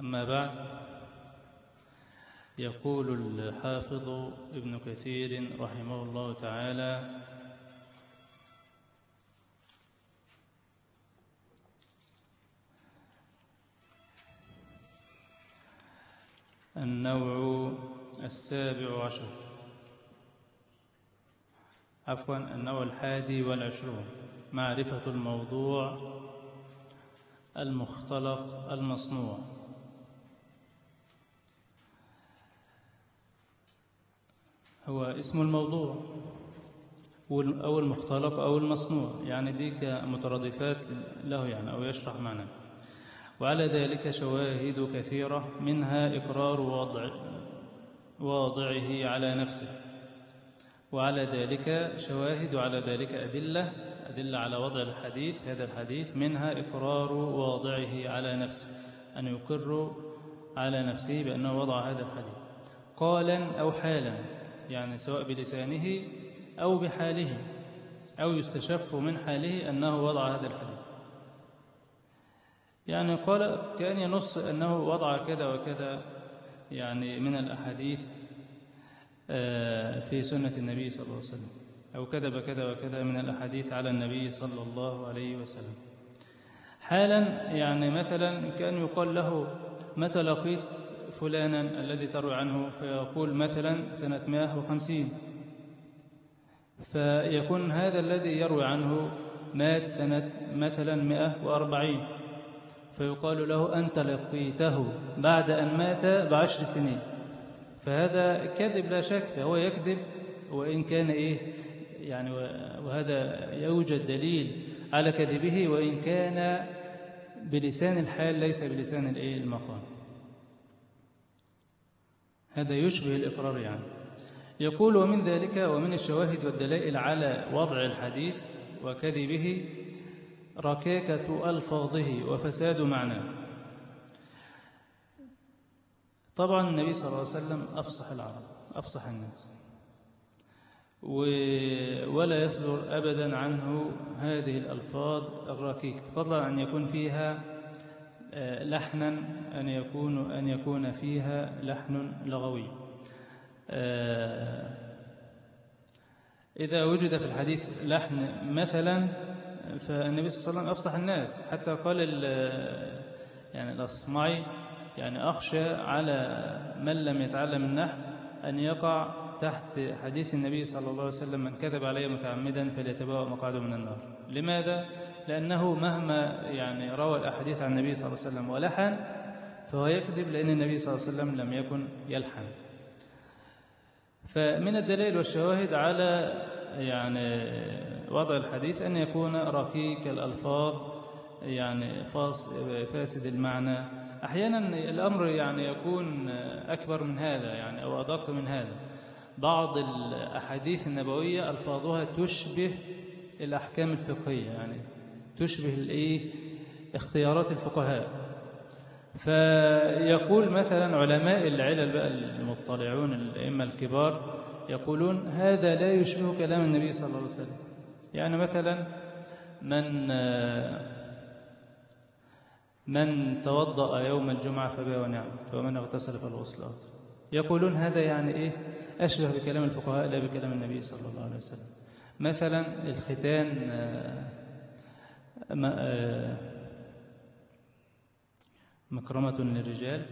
أما بعد، يقول الحافظ ابن كثير رحمه الله تعالى: النوع السابع عشر، النوع 21، معرفة الموضوع المختلق المصنوع. هو اسم الموضوع أو المختلق أو المصنوع، يعني دي كمترادفات له يعني، أو يشرح معنى. وعلى ذلك شواهد كثيرة، منها إقرار واضعه على نفسه. وعلى ذلك شواهد، وعلى ذلك أدلة على وضع الحديث، هذا الحديث، منها إقرار واضعه على نفسه، أن يقر على نفسه بأنه وضع هذا الحديث قالا أو حالا، يعني سواء بلسانه أو بحاله، أو يستشف من حاله أنه وضع هذا الحديث. يعني قال كأن ينص أنه وضع كذا وكذا يعني من الأحاديث في سنة النبي صلى الله عليه وسلم، أو كذب كذا وكذا من الأحاديث على النبي صلى الله عليه وسلم. حالا يعني مثلا كأن يقال له: متى لقيت فلانا الذي تروي عنه؟ فيقول مثلا سنة 150، فيكون هذا الذي يروي عنه مات سنة مثلا 140، فيقال له: أنت لقيته بعد أن مات ب10 سنين. فهذا كذب لا شك، فهو يكذب وإن كان يعني، وهذا يوجد دليل على كذبه وإن كان بلسان الحال ليس بلسان المقام. هذا يشبه الإقرار يعني. يقول: ومن ذلك ومن الشواهد والدلائل على وضع الحديث وكذبه ركاكة ألفاظه وفساد معناه. طبعا النبي صلى الله عليه وسلم أفصح العرب، أفصح الناس، ولا يصدر أبدا عنه هذه الألفاظ الركيكة، فضلا أن يكون فيها لحنا، أن يكون فيها لحن لغوي. إذا وجد في الحديث لحن مثلا، فالنبي صلى الله عليه وسلم أفصح الناس، حتى قال يعني الأصمعي: يعني أخشى على من لم يتعلم النحو أن يقع تحت حديث النبي صلى الله عليه وسلم: من كذب علي متعمدا فليتبوأ مقعده من النار. لماذا؟ لأنه مهما يعني روى الأحاديث عن النبي صلى الله عليه وسلم ولحن، فهو يكذب، لأن النبي صلى الله عليه وسلم لم يكن يلحن. فمن الدلائل والشواهد على يعني وضع الحديث أن يكون ركيك الألفاظ، يعني فاسد المعنى. أحيانا الأمر يعني يكون أكبر من هذا يعني، أو أدق من هذا. بعض الأحاديث النبوية ألفاظها تشبه الأحكام الفقهية، يعني تشبه اختيارات الفقهاء. فيقول مثلا علماء العلل بقى المطلعون الأئمة الكبار يقولون: هذا لا يشبه كلام النبي صلى الله عليه وسلم. يعني مثلا من توضأ يوم الجمعة فبها ونعم، ومن اغتسل فالغسل أفضل. يقولون هذا يعني أشبه بكلام الفقهاء لا بكلام النبي صلى الله عليه وسلم. مثلا الختان، مكرمة للرجال.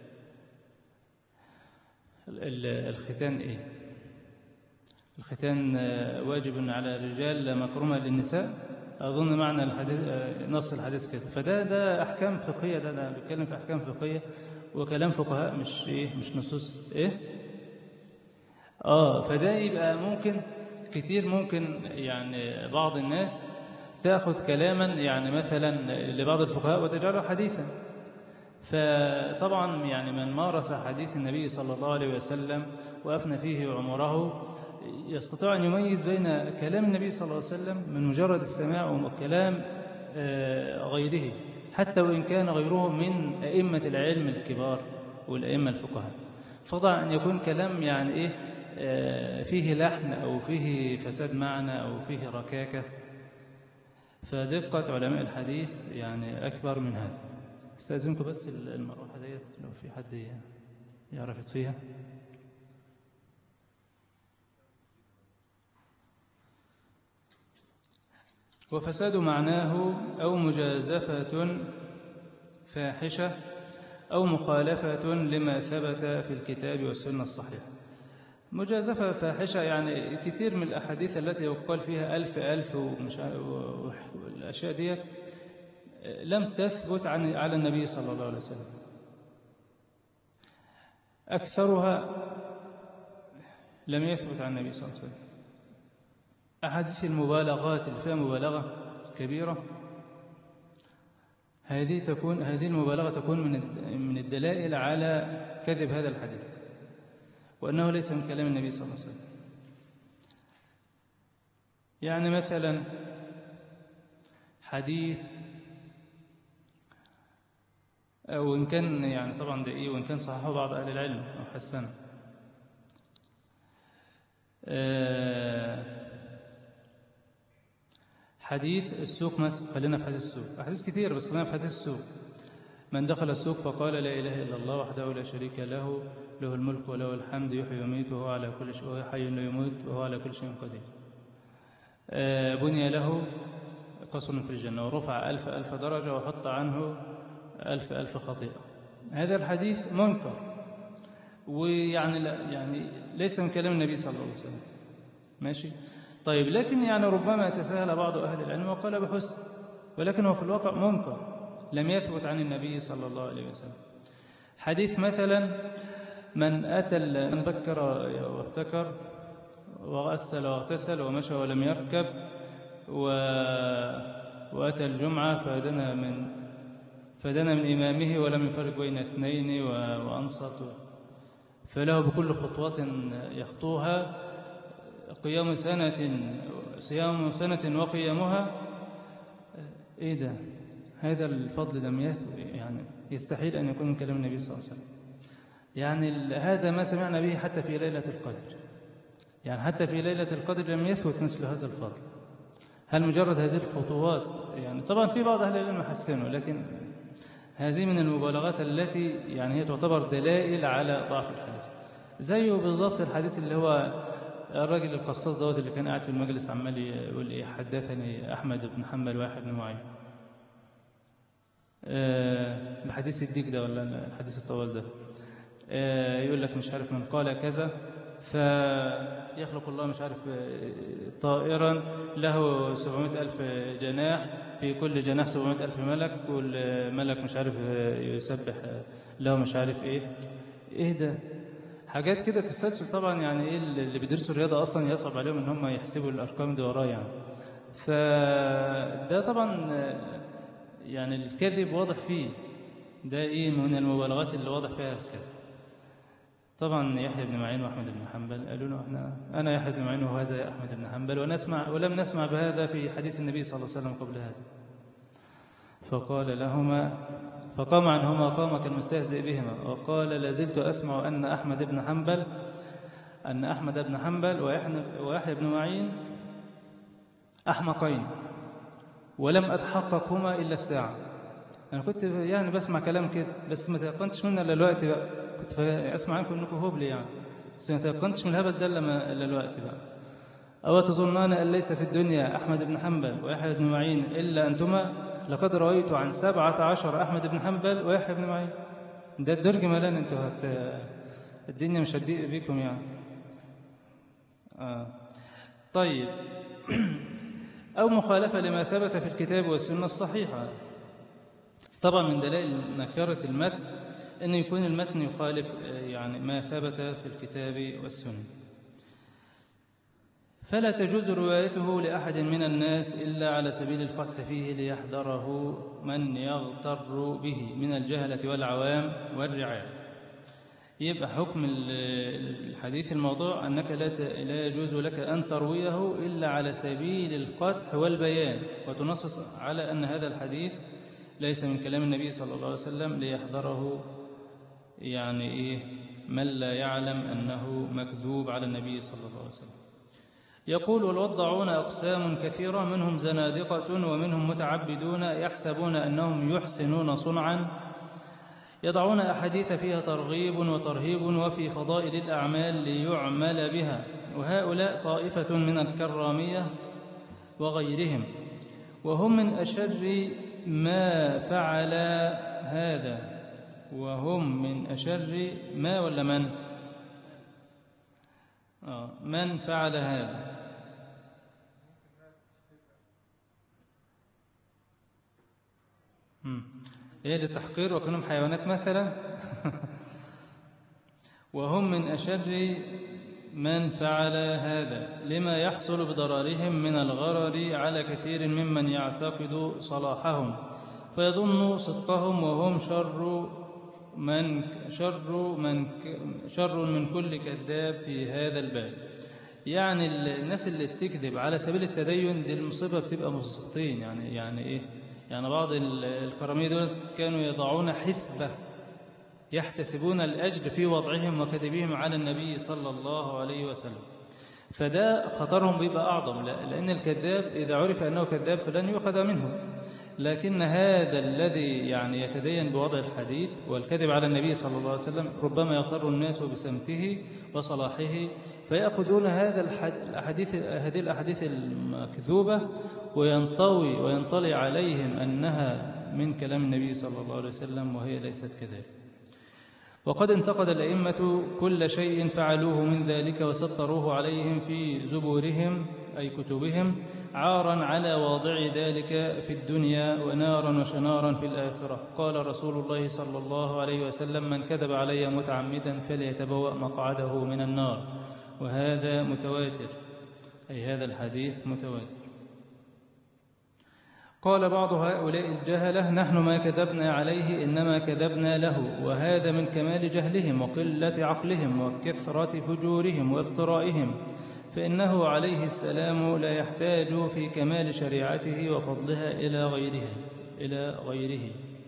الختان الختان واجب على الرجال، لا مكرمة للنساء. أظن معنى الحديث نص الحديث كده. فده أحكام فقهية، ده بيتكلم في أحكام فقهية وكلام فقهاء، مش نصوص فده يبقى ممكن كتير، ممكن يعني بعض الناس تأخذ كلاما يعني مثلا لبعض الفقهاء وتجعله حديثا. فطبعا يعني من مارس حديث النبي صلى الله عليه وسلم وأفنى فيه عمره يستطيع أن يميز بين كلام النبي صلى الله عليه وسلم من مجرد السماع وكلام غيره، حتى وإن كان غيره من أئمة العلم الكبار والأئمة الفقهاء. فضلا أن يكون كلام يعني فيه لحن أو فيه فساد معنى أو فيه ركاكة. فدقة علماء الحديث يعني أكبر من هذا. استأذنكم بس المروحة ديت لو في حد يعرف يطفيها. وفساد معناه أو مجازفة فاحشة أو مخالفة لما ثبت في الكتاب والسنة الصحيحة. مجازفة فاحشة يعني كثير من الأحاديث التي يقال فيها ألف والأشياء دي لم تثبت على النبي صلى الله عليه وسلم. أكثرها لم يثبت عن النبي صلى الله عليه وسلم. أحاديث المبالغات اللي فيها مبالغة كبيرة، هذه المبالغة تكون من الدلائل على كذب هذا الحديث، وأنه ليس من كلام النبي صلى الله عليه وسلم. يعني مثلا حديث، وإن كان يعني طبعا ده وإن كان صححه بعض أهل العلم أو حسنه، حديث السوق مثلا. خلينا في حديث السوق، أحاديث كتير بس خلينا في حديث السوق. من دخل السوق فقال لا إله إلا الله وحده لا شريك له، له الملك وله الحمد، يحيي ويميت وهو على كل شيء، وهو حي لا يموت وهو على كل شيء قدير، بني له قصر في الجنة ورفع 1000 درجة وحط عنه 1000 خطيئة. هذا الحديث منكر، ويعني يعني ليس من كلام النبي صلى الله عليه وسلم. ماشي طيب، لكن يعني ربما يتساهل بعض أهل العلم وقال بحسن، ولكن هو في الواقع منكر لم يثبت عن النبي صلى الله عليه وسلم. حديث مثلا من بكر وابتكر وغسل واغتسل ومشى ولم يركب وأتى الجمعة فدنا من إمامه ولم يفرق بين اثنين وأنصت، فله بكل خطوة يخطوها صيام سنة وقيامها. إيه ده؟ هذا الفضل لم يثبت، يعني يستحيل أن يكون من كلام النبي صلى الله عليه وسلم. يعني هذا ما سمعنا به حتى في ليلة القدر، يعني حتى في ليلة القدر لم يثبت مثل هذا الفضل. هل مجرد هذه الخطوات؟ يعني طبعا في بعض أهل العلم حسنوا، لكن هذه من المبالغات التي يعني هي تعتبر دلائل على ضعف الحديث. زيه بالضبط الحديث اللي هو الراجل القصاص دوت اللي كان قاعد في المجلس عمال يقول إيه، حدثني أحمد بن حنبل ويحيى بن معين، بحديث الديك ده ولا الحديث الطوال ده، يقول لك مش عارف من قال كذا فيخلق الله مش عارف طائرا له 700,000 جناح، في كل جناح 700,000 ملك، كل ملك مش عارف يسبح له مش عارف ايه ده، حاجات كده تستسهل طبعا. يعني ايه اللي بيدرسوا الرياضه اصلا يصعب عليهم ان هم يحسبوا الارقام دي وراه يعني. فده طبعا يعني الكذب واضح فيه، ده ايه من المبالغات اللي واضح فيها الكذب. طبعا يحيى بن معين واحمد بن حنبل قالوا له انا يحيى بن معين وهذا يا احمد بن حنبل، ولم نسمع بهذا في حديث النبي صلى الله عليه وسلم قبل هذا. فقام عنهما قام كالمستهزئ بهما وقال لازلت اسمع ان احمد بن حنبل ويحيى بن معين احمقين ولم اتحققهما الا الساعه. انا كنت يعني بسمع كلام كده بس ما تيقنتش منه الا الوقت بقى، كنت اسمع عنكم انكم هبلي يعني، بس ما تيقنتش من الهبل ده الا الوقت بقى. أو تظنان أن ليس في الدنيا أحمد بن حنبل ويحيى بن معين إلا أنتما؟ لقد رأيت عن 17 أحمد بن حنبل ويحيى بن معين. ده الدرج ملان، انتوا الدنيا مش هتضيق بيكم يعني. طيب أو مخالفة لما ثبت في الكتاب والسنة الصحيحة. طبعا من دلائل نكرة المتن أن يكون المتن يخالف يعني ما ثبت في الكتاب والسنة، فلا تجوز روايته لأحد من الناس إلا على سبيل القدح فيه ليحذره من يغتر به من الجهلة والعوام والرعاية. يبقى حكم الحديث الموضوع أنك لا يجوز لك أن ترويه إلا على سبيل القدح والبيان، وتنصص على أن هذا الحديث ليس من كلام النبي صلى الله عليه وسلم ليحذره يعني من لا يعلم أنه مكذوب على النبي صلى الله عليه وسلم. يقول والوضعون أقسام كثيرة، منهم زنادقة ومنهم متعبدون يحسبون أنهم يحسنون صنعا يضعون أحاديث فيها ترغيب وترهيب وفي فضائل الأعمال ليعمل بها، وهؤلاء طائفة من الكرامية وغيرهم، وهم من أشر ما فعل هذا. وهم من أشر ما ولا من؟ من فعل هذا. إيه للتحقير وكونهم حيوانات مثلا. وهم من أشر من فعل هذا لما يحصل بضررهم من الغرر على كثير ممن يعتقد صلاحهم فيظن صدقهم، وهم شر من كل كذاب في هذا الباب. يعني الناس اللي بتكذب على سبيل التدين دي المصيبة بتبقى مصيبتين. يعني إيه؟ يعني بعض الكرامية دول كانوا يضعون حسبة يحتسبون الأجر في وضعهم وكذبهم على النبي صلى الله عليه وسلم، فده خطرهم بيبقى أعظم، لأن الكذاب إذا عرف أنه كذاب فلن يؤخذ منه. لكن هذا الذي يعني يتدين بوضع الحديث والكذب على النبي صلى الله عليه وسلم ربما يغتر الناس بسمته وصلاحه فيأخذون هذه الأحاديث المكذوبة وينطوي وينطلي عليهم أنها من كلام النبي صلى الله عليه وسلم وهي ليست كذلك. وقد انتقد الأئمة كل شيء فعلوه من ذلك وسطروه عليهم في زبورهم أي كتبهم عارا على واضع ذلك في الدنيا ونارا وشنارا في الآخرة. قال رسول الله صلى الله عليه وسلم: من كذب علي متعمدا فليتبوأ مقعده من النار. وهذا متواتر، أي هذا الحديث متواتر. قال بعض هؤلاء الجهلة: نحن ما كذبنا عليه إنما كذبنا له، وهذا من كمال جهلهم وقلة عقلهم وكثرة فجورهم وافترائهم، فإنه عليه السلام لا يحتاج في كمال شريعته وفضلها إلى غيره.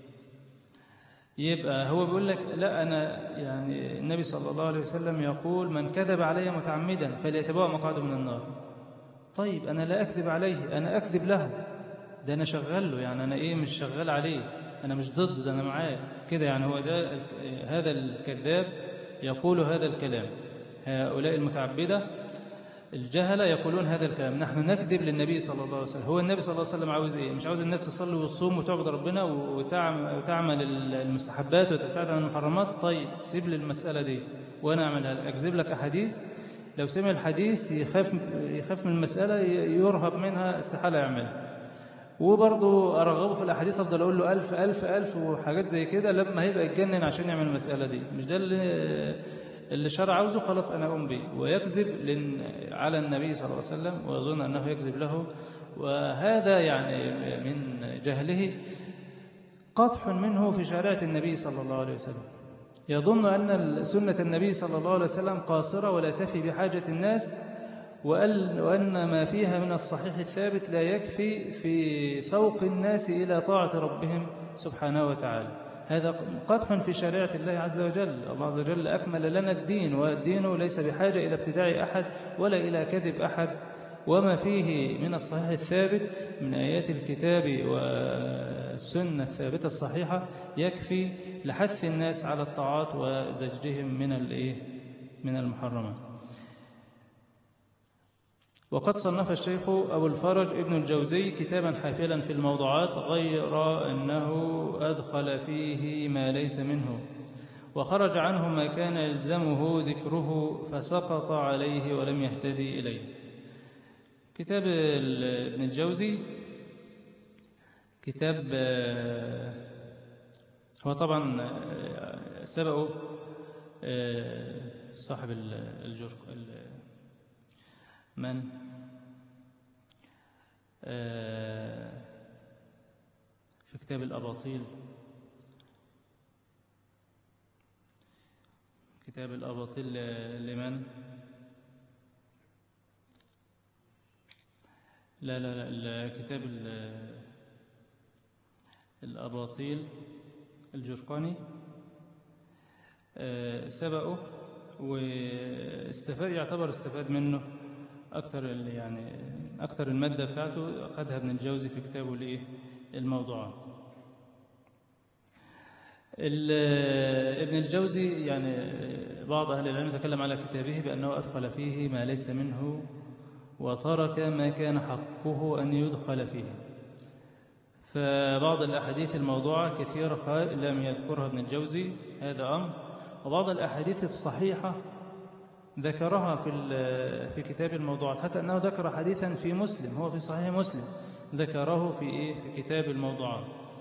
يبقى هو بيقول لك لا، أنا يعني النبي صلى الله عليه وسلم يقول: من كذب علي متعمدا فليتبوأ مقعده من النار. طيب أنا لا أكذب عليه، أنا أكذب له، ده أنا شغال له، يعني أنا إيه مش شغال عليه، أنا مش ضد ده، أنا معاه كده. يعني هو ده هذا الكذاب يقول هذا الكلام. هؤلاء المتعبدة الجهلة يقولون هذا الكلام: نحن نكذب للنبي صلى الله عليه وسلم. هو النبي صلى الله عليه وسلم عاوز إيه؟ مش عاوز الناس تصلي وتصوم وتعبد ربنا وتعمل المستحبات وتبتعد عن المحرمات؟ طيب سيب لي المسألة دي وأنا أعملها، أكذب لك أحاديث، لو سمع الحديث يخاف من المسألة، يرهب منها، استحالة يعملها. وبرضه أرغبه في الأحاديث، أفضل أقول له ألف ألف ألف وحاجات زي كده، لما هيبقى يتجنن عشان يعمل المسألة دي. مش ده اللي الشرع عاوزه، خلاص أنا أقوم به. ويكذب على النبي صلى الله عليه وسلم ويظن أنه يكذب له، وهذا يعني من جهله قطح منه في شريعة النبي صلى الله عليه وسلم. يظن أن سنة النبي صلى الله عليه وسلم قاصرة ولا تفي بحاجة الناس، وأن ما فيها من الصحيح الثابت لا يكفي في سوق الناس إلى طاعة ربهم سبحانه وتعالى. هذا قدح في شريعة الله عز وجل. الله عز وجل أكمل لنا الدين، والدين ليس بحاجة إلى ابتداع أحد ولا إلى كذب أحد، وما فيه من الصحيح الثابت من آيات الكتاب والسنة الثابتة الصحيحة يكفي لحث الناس على الطاعات وزجهم من المحرمات. وقد صنف الشيخ أبو الفرج ابن الجوزي كتابا حافلا في الموضوعات، غير أنه أدخل فيه ما ليس منه وخرج عنه ما كان يلزمه ذكره فسقط عليه ولم يهتدي إليه. كتاب ابن الجوزي كتاب هو طبعا سبقه صاحب من في كتاب الأباطيل، كتاب الأباطيل لمن؟ لا كتاب الأباطيل الجرقاني سبقه واستفاد، يعتبر استفاد منه أكثر المادة بتاعته أخذها ابن الجوزي في كتابه الموضوعات. ابن الجوزي يعني بعض أهل العلم تكلم على كتابه بأنه أدخل فيه ما ليس منه وترك ما كان حقه أن يدخل فيه. فبعض الأحاديث الموضوعة كثيرة لم يذكرها ابن الجوزي، هذا أمر. وبعض الأحاديث الصحيحة ذكرها في كتاب الموضوعات، حتى أنه ذكر حديثا في مسلم، هو في صحيح مسلم، ذكره في كتاب الموضوعات.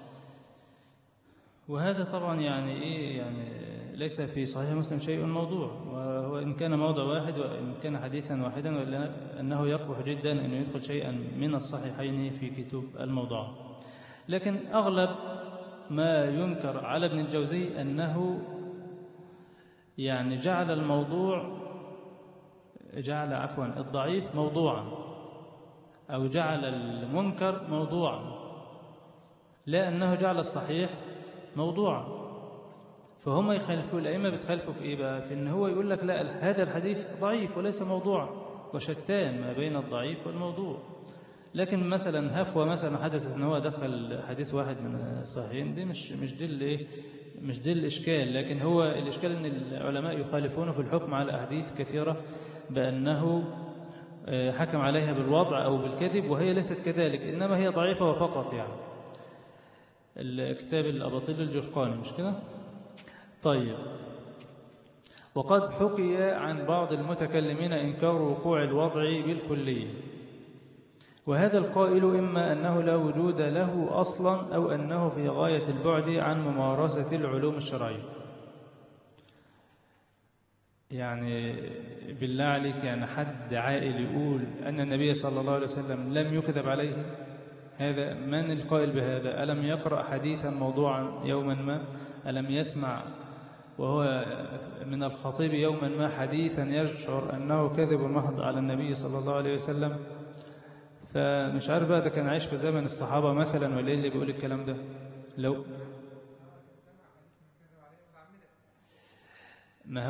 وهذا طبعا يعني ليس في صحيح مسلم شيء موضوع، وهو إن كان موضع واحد وإن كان حديثا واحدا، وإلا أنه يقبح جدا أنه يدخل شيئا من الصحيحين في كتب الموضوعات. لكن أغلب ما ينكر على ابن الجوزي أنه يعني جعل الضعيف موضوعا، أو جعل المنكر موضوعا، لا أنه جعل الصحيح موضوعا. فهم يخالفوا، الأئمة بتخالفوا في إيه بقى؟ في إن هو يقول لك لا، هذا الحديث ضعيف وليس موضوعا، وشتان ما بين الضعيف والموضوع. لكن مثلا هفوة مثلا حدثت ان هو دخل حديث واحد من الصحيحين، دي مش دي الإشكال. لكن هو الإشكال ان العلماء يخالفون في الحكم على أحاديث كثيرة بأنه حكم عليها بالوضع أو بالكذب، وهي ليست كذلك، إنما هي ضعيفة وفقط. يعني الكتاب الأباطيل الجرقاني، مش كده؟ طيب. وقد حكي عن بعض المتكلمين إنكار وقوع الوضع بالكلية، وهذا القائل إما أنه لا وجود له أصلا، أو أنه في غاية البعد عن ممارسة العلوم الشرعية. يعني بالله عليك، يعني حد عاقل يقول أن النبي صلى الله عليه وسلم لم يكذب عليه؟ هذا من القائل بهذا؟ ألم يقرأ حديثا موضوعا يوما ما؟ ألم يسمع وهو من الخطيب يوما ما حديثا يشعر أنه كذب محض على النبي صلى الله عليه وسلم؟ فمش عارف بقى ده كان عايش في زمن الصحابة مثلا ولا إيه اللي بيقول الكلام ده؟ لو ما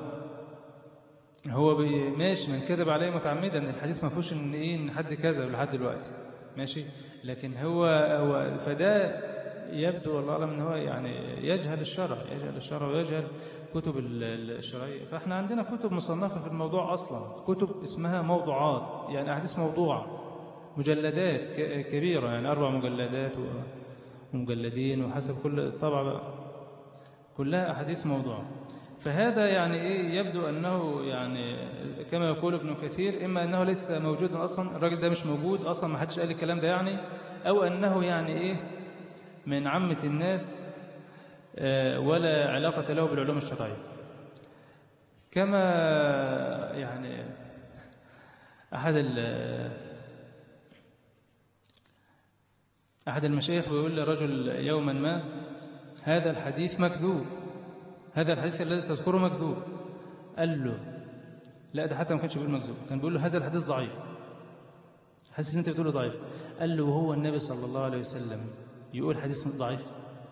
هو ماشي من كذب عليه متعمدا، الحديث ما فيهوش ان حد كذب لحد دلوقتي، ماشي. لكن هو فده يبدو والله اعلم ان هو يعني يجهل الشرع ويجهل كتب الشرعيه. فاحنا عندنا كتب مصنفه في الموضوع اصلا، كتب اسمها موضوعات، يعني احاديث موضوعه، مجلدات كبيره، يعني 4 مجلدات ومجلدين وحسب كل طبعه بقى، كلها احاديث موضوعه. فهذا يعني يبدو أنه يعني كما يقول ابن كثير، إما أنه ليس موجودا أصلا، الراجل ده مش موجود أصلا، ما حدش قال الكلام ده يعني، أو أنه يعني من عامة الناس ولا علاقة له بالعلوم الشرعية. كما يعني أحد المشايخ بيقول لرجل يوما ما: هذا الحديث مكذوب، هذا الحديث الذي تذكره مكذوب. قال له لا، ده حتى ما كانش بيقول مكذوب، كان بيقول له هذا الحديث ضعيف، الحديث اللي انت بتقوله ضعيف. قال له وهو النبي صلى الله عليه وسلم يقول حديث ضعيف؟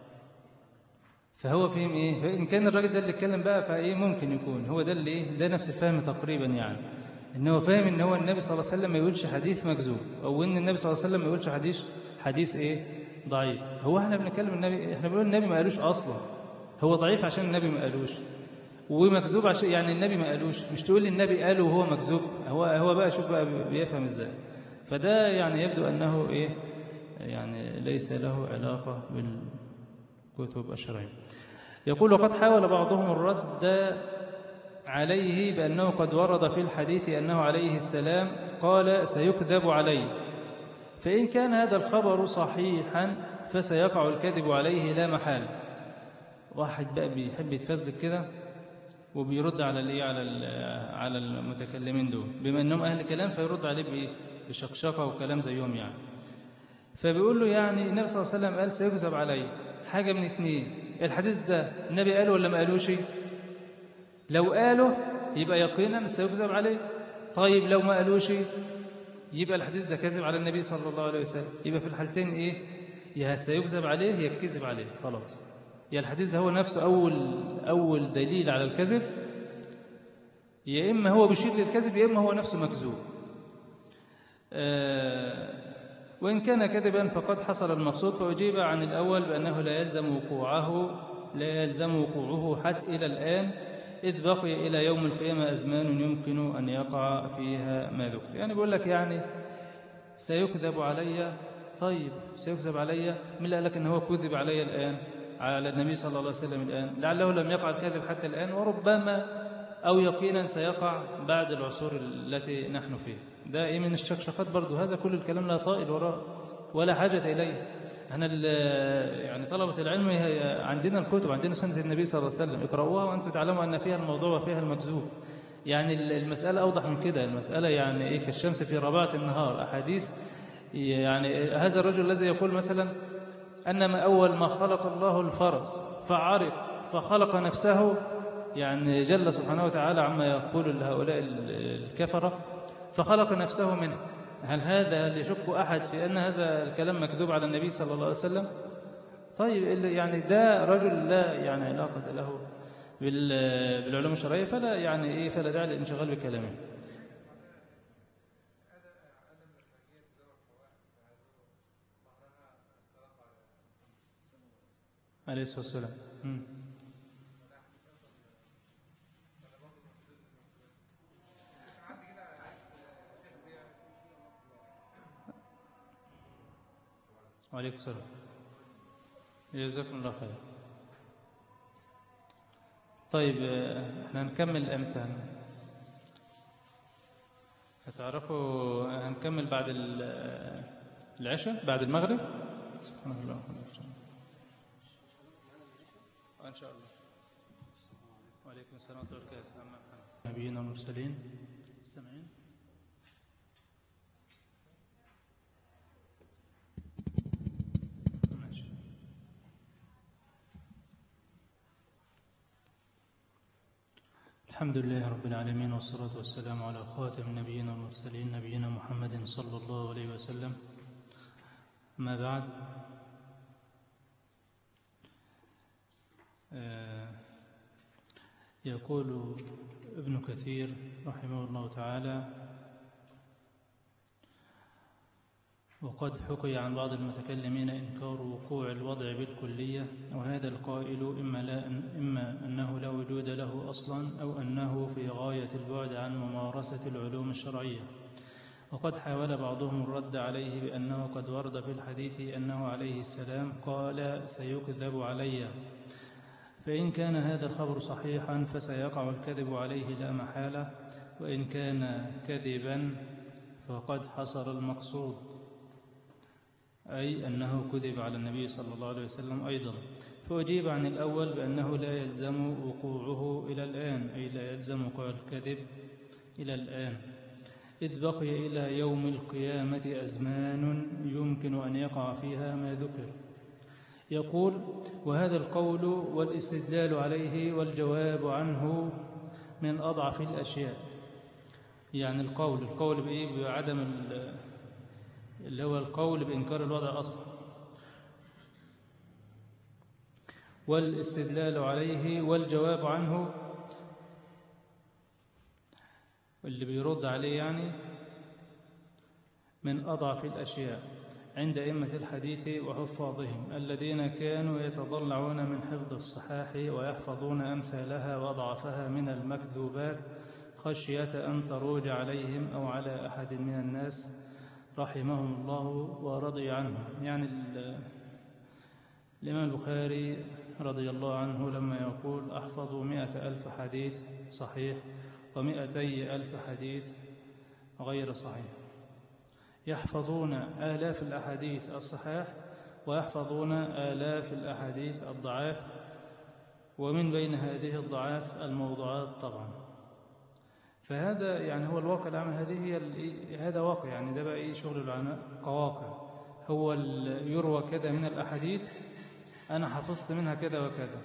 فهو فهم فإن كان الراجل ده اللي اتكلم بقى ممكن يكون هو ده اللي ده نفس الفهم تقريبا، يعني إنه فاهم إن هو النبي صلى الله عليه وسلم ما يقولش حديث مكذوب، أو إن النبي صلى الله عليه وسلم ما يقولش حديث ضعيف. هو احنا بنتكلم النبي، احنا بنقول النبي ما قالوش أصلا، هو ضعيف عشان النبي ما قالوش، ومكذوب عشان يعني النبي ما قالوش، مش تقول لي النبي قاله وهو مكذوب. هو بقى شوف بقى بيفهم ازاي. فده يعني يبدو أنه يعني ليس له علاقة بالكتب الشرعية. يقول: وقد حاول بعضهم الرد عليه بأنه قد ورد في الحديث أنه عليه السلام قال: سيكذب علي، فإن كان هذا الخبر صحيحا فسيقع الكذب عليه لا محال. واحد بقى بيحب يتفزلك كده وبيرد على المتكلمين دول، بما أنهم أهل كلام، فيرد عليه بشقشقة وكلام زيهم يعني. فبيقول له يعني النبي صلى الله عليه وسلم قال سيكذب علي، حاجة من اتنين: الحديث ده النبي قاله ولا ما قالوش؟ لو قاله يبقى يقينا سيكذب عليه. طيب لو ما قالوش يبقى الحديث ده كذب على النبي صلى الله عليه وسلم. يبقى في الحالتين يا سيكذب عليه يا كذب عليه، خلاص. يا الحديث ده هو نفسه أول دليل على الكذب، يا إما هو بيشير للكذب يا إما هو نفسه مكذوب. وإن كان كذبا فقد حصل المقصود، فأجيب عن الأول بأنه لا يلزم وقوعه لا يلزم وقوعه حتى إلى الآن، إذ بقي إلى يوم القيامة أزمان يمكن أن يقع فيها ما ذكر. يعني بيقول لك يعني سيكذب علي. طيب سيكذب علي، من اللي قال لك ان هو كذب علي الآن على النبي صلى الله عليه وسلم الآن؟ لعله لم يقع الكذب حتى الآن، وربما أو يقينا سيقع بعد العصور التي نحن فيها. ده إيه من الشكشقات برضو، هذا كل الكلام لا طائل وراء ولا حاجة إليه. احنا يعني طلبة العلم عندنا الكتب، عندنا سنة النبي صلى الله عليه وسلم، اقرأوها وأنتم تعلموا أن فيها الموضوع وفيها المكذوب. يعني المسألة أوضح من كده، المسألة يعني إيه كالشمس في رباعة النهار. أحاديث يعني هذا الرجل الذي يقول مثلا أنما أول ما خلق الله الفرس فعرق فخلق نفسه، يعني جل سبحانه وتعالى عما يقول لهؤلاء الكفرة، فخلق نفسه منه. هل هذا يشك أحد في أن هذا الكلام مكذوب على النبي صلى الله عليه وسلم؟ طيب يعني ده رجل لا يعني علاقة له بالعلوم الشرعية، فلا يعني إيه، فلا داعي للانشغال بكلامه. عليه الصلاة والسلام. وعليكم السلام. جزاكم الله خير. طيب احنا هنكمل امتى؟ هتعرفوا هنكمل بعد العشاء، بعد المغرب. سبحان الله ان شاء الله. وعليكم السلام ورحمه الله وبركاته. نبينا المرسلين السامعين. الحمد لله رب العالمين، والصلاة والسلام على خاتم النبيين والمرسلين نبينا محمد صلى الله عليه وسلم. ما بعد، يقول ابن كثير رحمه الله تعالى: وقد حكي عن بعض المتكلمين إنكار وقوع الوضع بالكلية، وهذا القائل إما أنه لا وجود له أصلا، أو أنه في غاية البعد عن ممارسة العلوم الشرعية. وقد حاول بعضهم الرد عليه بأنه قد ورد في الحديث أنه عليه السلام قال: سيكذب علي. فإن كان هذا الخبر صحيحا فسيقع الكذب عليه لا محالة، وإن كان كذبا فقد حصل المقصود، أي أنه كذب على النبي صلى الله عليه وسلم أيضا. فأجيب عن الأول بأنه لا يلزم وقوعه إلى الآن، أي لا يلزم وقوع الكذب إلى الآن، إذ بقي إلى يوم القيامة أزمان يمكن أن يقع فيها ما ذكر. يقول: وهذا القول والاستدلال عليه والجواب عنه من أضعف الأشياء. يعني القول بإيه؟ بعدم اللي هو القول بإنكار الوضع أصلا، والاستدلال عليه والجواب عنه، واللي بيرد عليه يعني من أضعف الأشياء عند أئمة الحديث وحفاظهم الذين كانوا يتضلعون من حفظ الصحاح ويحفظون أمثالها وأضعفها من المكذوبات خشية أن تروج عليهم أو على أحد من الناس رحمهم الله ورضي عنهم. يعني الإمام البخاري رضي الله عنه لما يقول: أحفظ 100,000 حديث صحيح و200,000 حديث غير صحيح. يحفظون آلاف الأحاديث الصحاح ويحفظون آلاف الأحاديث الضعاف، ومن بين هذه الضعاف الموضوعات طبعا. فهذا يعني هو الواقع العام، هذا واقع، يعني ده بقى إيه شغل العلماء كواقع. هو يروى كذا من الأحاديث، أنا حفظت منها كذا وكذا،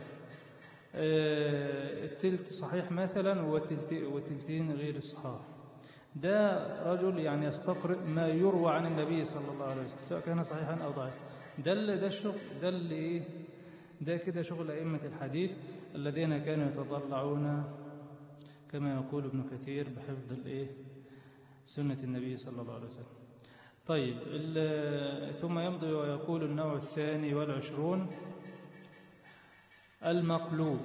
التلت صحيح مثلا والتلتين غير الصحاح. ده رجل يعني يستقرئ ما يروى عن النبي صلى الله عليه وسلم سواء كان صحيحا أو ضعيفا. ده الشغل، ده كده شغل أئمة الحديث الذين كانوا يتضلعون كما يقول ابن كثير بحفظ سنة النبي صلى الله عليه وسلم. طيب، ثم يمضي ويقول: النوع 22 المقلوب،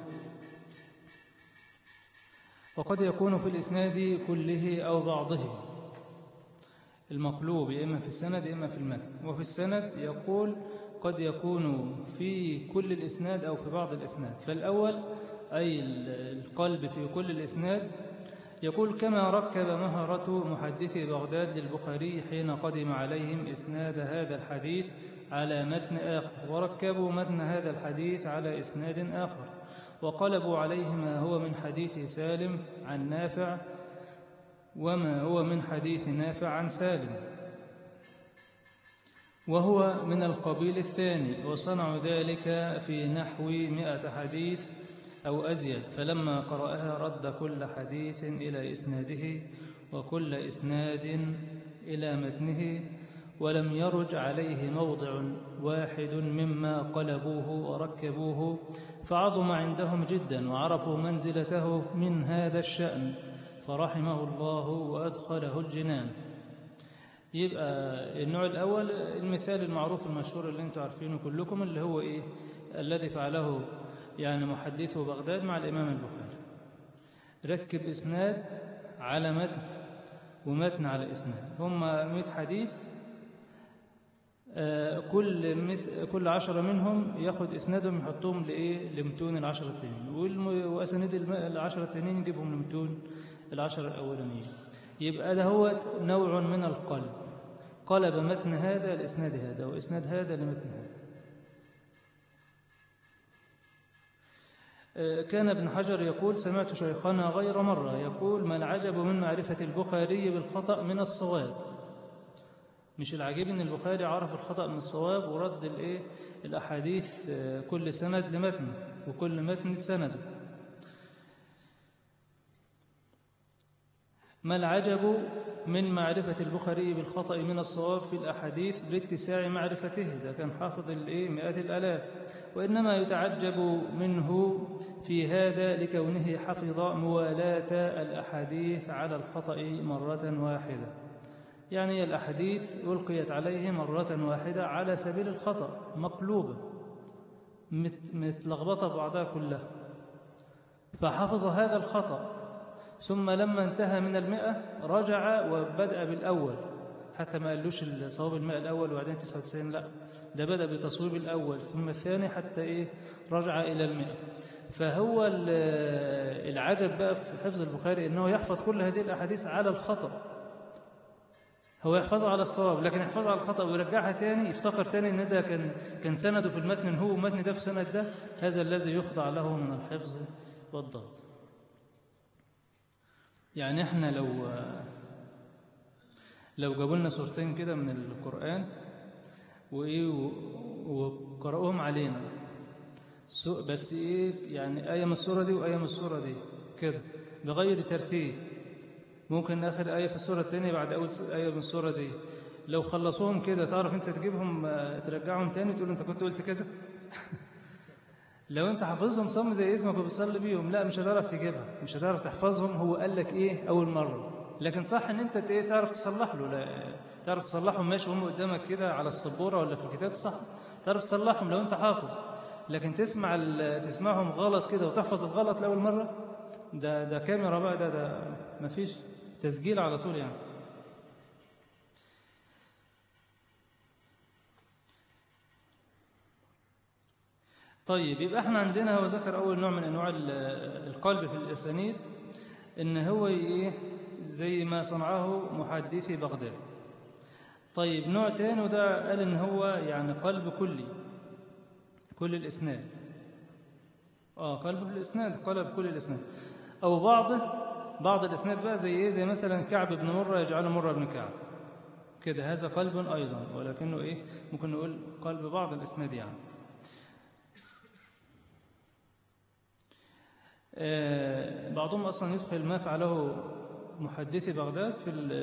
وقد يكون في الإسناد كله أو بعضه. المقلوب إما في السند إما في المتن. وفي السند يقول قد يكون في كل الإسناد أو في بعض الإسناد. فالأول أي القلب في كل الإسناد يقول كما ركب مهرة محدثي بغداد للبخاري حين قدم عليهم إسناد هذا الحديث على متن آخر، وركبوا متن هذا الحديث على إسناد آخر، وقلبوا عليه ما هو من حديث سالم عن نافع وما هو من حديث نافع عن سالم، وهو من القبيل الثاني، وصنعوا ذلك في نحو 100 حديث أو أزيد. فلما قرأها رد كل حديث إلى إسناده وكل إسناد إلى متنه، ولم يرج عليه موضع واحد مما قلبوه وركبوه، فعظم عندهم جدا وعرفوا منزلته من هذا الشأن، فرحمه الله وأدخله الجنان. يبقى النوع الأول المثال المعروف المشهور اللي انتم عارفينه كلكم، اللي هو إيه؟ الذي فعله يعني محدثه بغداد مع الإمام البخاري، ركب إسناد على متن ومتن على إسناد، هم 100 حديث، كل 10 منهم ياخد إسنادهم يحطهم لمتون ال10 التانيين، وأسانيد ال10 التانيين يجيبهم لمتون ال10 الأولانيين. يبقى ده هو نوع من القلب، قلب متن هذا لإسناد هذا وإسناد هذا لمتن هذا. كان ابن حجر يقول سمعت شيخنا غير مرة يقول ما العجب من معرفة البخاري بالخطأ من الصواب. مش العجيب ان البخاري عرف الخطأ من الصواب ورد الأحاديث كل سند لمتن وكل متن لسنده. ما العجب من معرفة البخاري بالخطأ من الصواب في الأحاديث لاتساع معرفته، ده كان حافظ مئات الآلاف، وإنما يتعجب منه في هذا لكونه حفظ موالاة الأحاديث على الخطأ مرة واحدة. يعني الأحاديث ألقيت عليه مرة واحدة على سبيل الخطأ، مقلوبة متلخبطة بعضها كلها، فحفظ هذا الخطأ، ثم لما انتهى من 100 رجع وبدأ بالأول، حتى ما قالوش صواب 100 الأول وبعدين 99، لا، ده بدأ بتصويب الأول ثم الثاني حتى رجع إلى 100. فهو العجب بقى في حفظ البخاري أنه يحفظ كل هذه الأحاديث على الخطأ. هو يحفظها على الصواب لكن يحفظها على الخطأ ويرجعها تاني، يفتكر تاني أن ده كان سنده في المتن هو ومتن ده في سند ده. هذا الذي يخضع له من الحفظ والضبط. يعني احنا لو جابوا لنا سورتين كده من القرآن وقرأوهم علينا، بس يعني آية من السورة دي وآية من السورة دي كده بغير ترتيب، ممكن آخر آية في السورة الثانية بعد أول آية من السورة دي، لو خلصوهم كده تعرف أنت تجيبهم ترجعهم تاني تقول أنت كنت قلت كذا؟ لو أنت حافظهم صم زي اسمك وبتصلي بيهم، لا مش هتعرف تجيبها، مش هتعرف تحفظهم. هو قال لك أول مرة، لكن صح أن أنت تعرف تصلح له، لا تعرف تصلحهم ماشي وهم قدامك كده على السبورة ولا في الكتاب، صح تعرف تصلحهم لو أنت حافظ. لكن تسمعهم غلط كده وتحفظ الغلط لأول مرة، ده كاميرا بقى، ده مفيش تسجيل على طول يعني. طيب يبقى احنا عندنا، هو ذكر أول نوع من أنواع القلب في الأسانيد، إن هو زي ما صنعه محدثي بغداد. طيب نوع تاني، وده قال إن هو يعني قلب كلي، كل الإسناد، قلب في الإسناد، قلب كل الإسناد، أو بعض الإسناد بقى زي مثلا كعب بن مرة يجعله مرة بن كعب كده، هذا قلب أيضا، ولكنه ممكن نقول قلب بعض الإسناد يعني. بعضهم أصلا يدخل ما فعله محدثي بغداد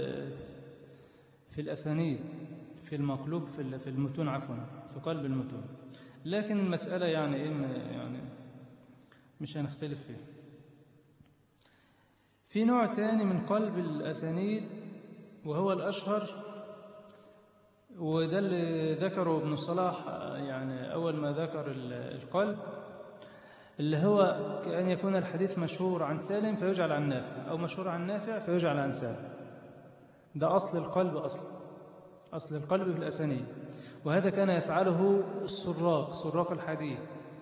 في الأسانيد، في المقلوب، في المتون عفوا، في قلب المتون، لكن المسألة يعني مش هنختلف فيها. في نوع تاني من قلب الأسانيد وهو الأشهر، وده اللي ذكره ابن الصلاح يعني أول ما ذكر القلب، اللي هو كأن يكون الحديث مشهور عن سالم فيجعل عن نافع، أو مشهور عن نافع فيجعل عن سالم. ده أصل القلب، أصل القلب في الأسانيد. وهذا كان يفعله سراق الحديث،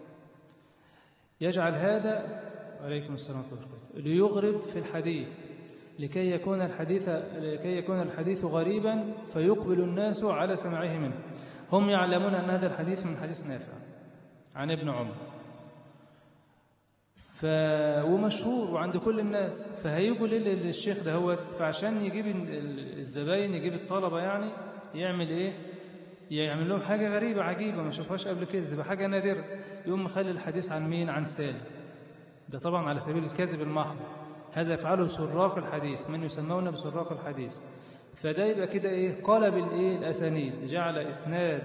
يجعل هذا، عليكم السلام ورحمة الله وبركاته، ليغرب في الحديث لكي يكون الحديث غريبا فيقبل الناس على سماعه منه. هم يعلمون أن هذا الحديث من حديث نافع عن ابن عمر، ومشهور وعند كل الناس، فهيجوا للشيخ دهوت، فعشان يجيب الزباين، يجيب الطلبة يعني، يعمل إيه؟ يعمل لهم حاجة غريبة عجيبة ما شافوهاش قبل كده، تبقى حاجة نادرة. يقوم مخلي الحديث عن مين؟ عن سالم. ده طبعا على سبيل الكذب المحض. هذا يفعله سراق الحديث، من يسمون بسراق الحديث. فده يبقى كده إيه؟ قلب الإيه؟ الأسانيد، جعل إسناد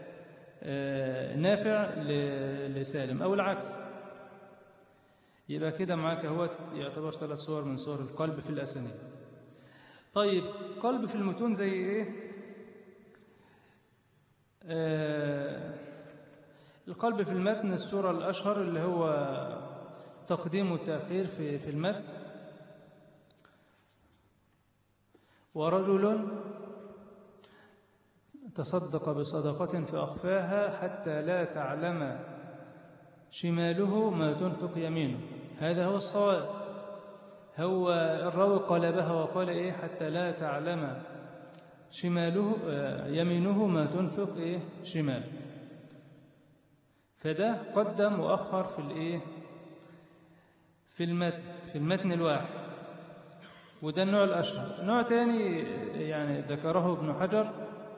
نافع لسالم أو العكس. يبقى كده معاك هو يعتبر 3 صور من صور القلب في الأسانيد. طيب قلب في المتون زي إيه؟ القلب في المتن الصورة الأشهر اللي هو تقديم والتأخير في المتن. ورجل تصدق بصدقة فأخفاها حتى لا تعلم شماله ما تنفق يمينه. هذا هو الصواب. هو الراوي قلبها وقال إيه؟ حتى لا تعلم شماله يمينه ما تنفق إيه؟ شمال. فده قدم وأخر في الإيه؟ في المتن الواحد. وده النوع الأشهر. نوع تاني يعني ذكره ابن حجر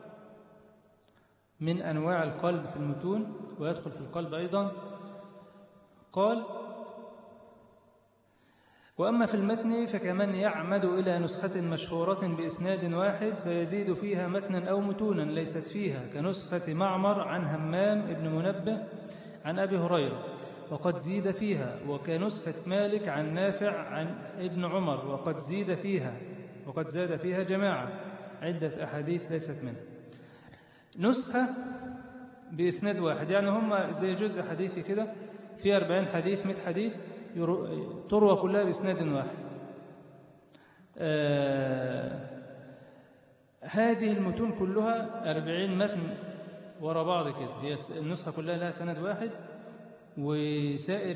من أنواع القلب في المتون ويدخل في القلب أيضا. قال: وأما في المتن فكمن يعمد إلى نسخة مشهورة بإسناد واحد فيزيد فيها متنا أو متونا ليست فيها، كنسخة معمر عن همام ابن منبه عن أبي هريرة وقد زيد فيها، وكنسخة مالك عن نافع عن ابن عمر وقد زاد فيها جماعة عدة أحاديث ليست منها. نسخة بإسناد واحد يعني هم زي جزء حديثي كده، في 40 حديث 100 حديث تروى كلها بإسناد واحد. هذه المتون كلها 40 متن وراء بعض كده، هي النسخة كلها لها سند واحد، وسائر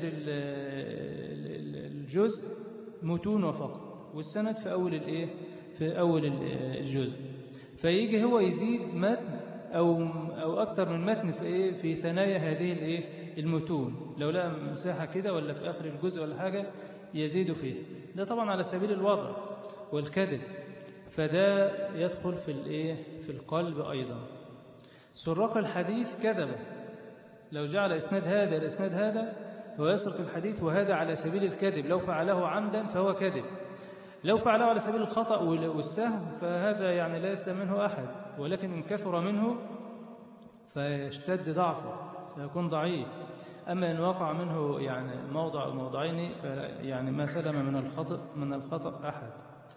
الجزء متون فقط، والسند في أول الجزء. فيجي هو يزيد متن أو أكثر من متن في ثنايا هذه المتون، لو لقى مساحة كده ولا في آخر الجزء ولا حاجة يزيد فيه. ده طبعا على سبيل الوضع والكذب، فده يدخل في القلب أيضا. سراق الحديث كذب، لو جعل إسناد هذا الإسناد هذا هو يسرق الحديث، وهذا على سبيل الكذب. لو فعله عمدا فهو كذب، لو فعله على سبيل الخطأ والسهو فهذا يعني لا يسلم منه أحد، ولكن إن كثر منه فيشتد ضعفه فيكون ضعيف. أما إن وقع منه يعني موضع أو موضعين يعني ما سلم من الخطأ أحد.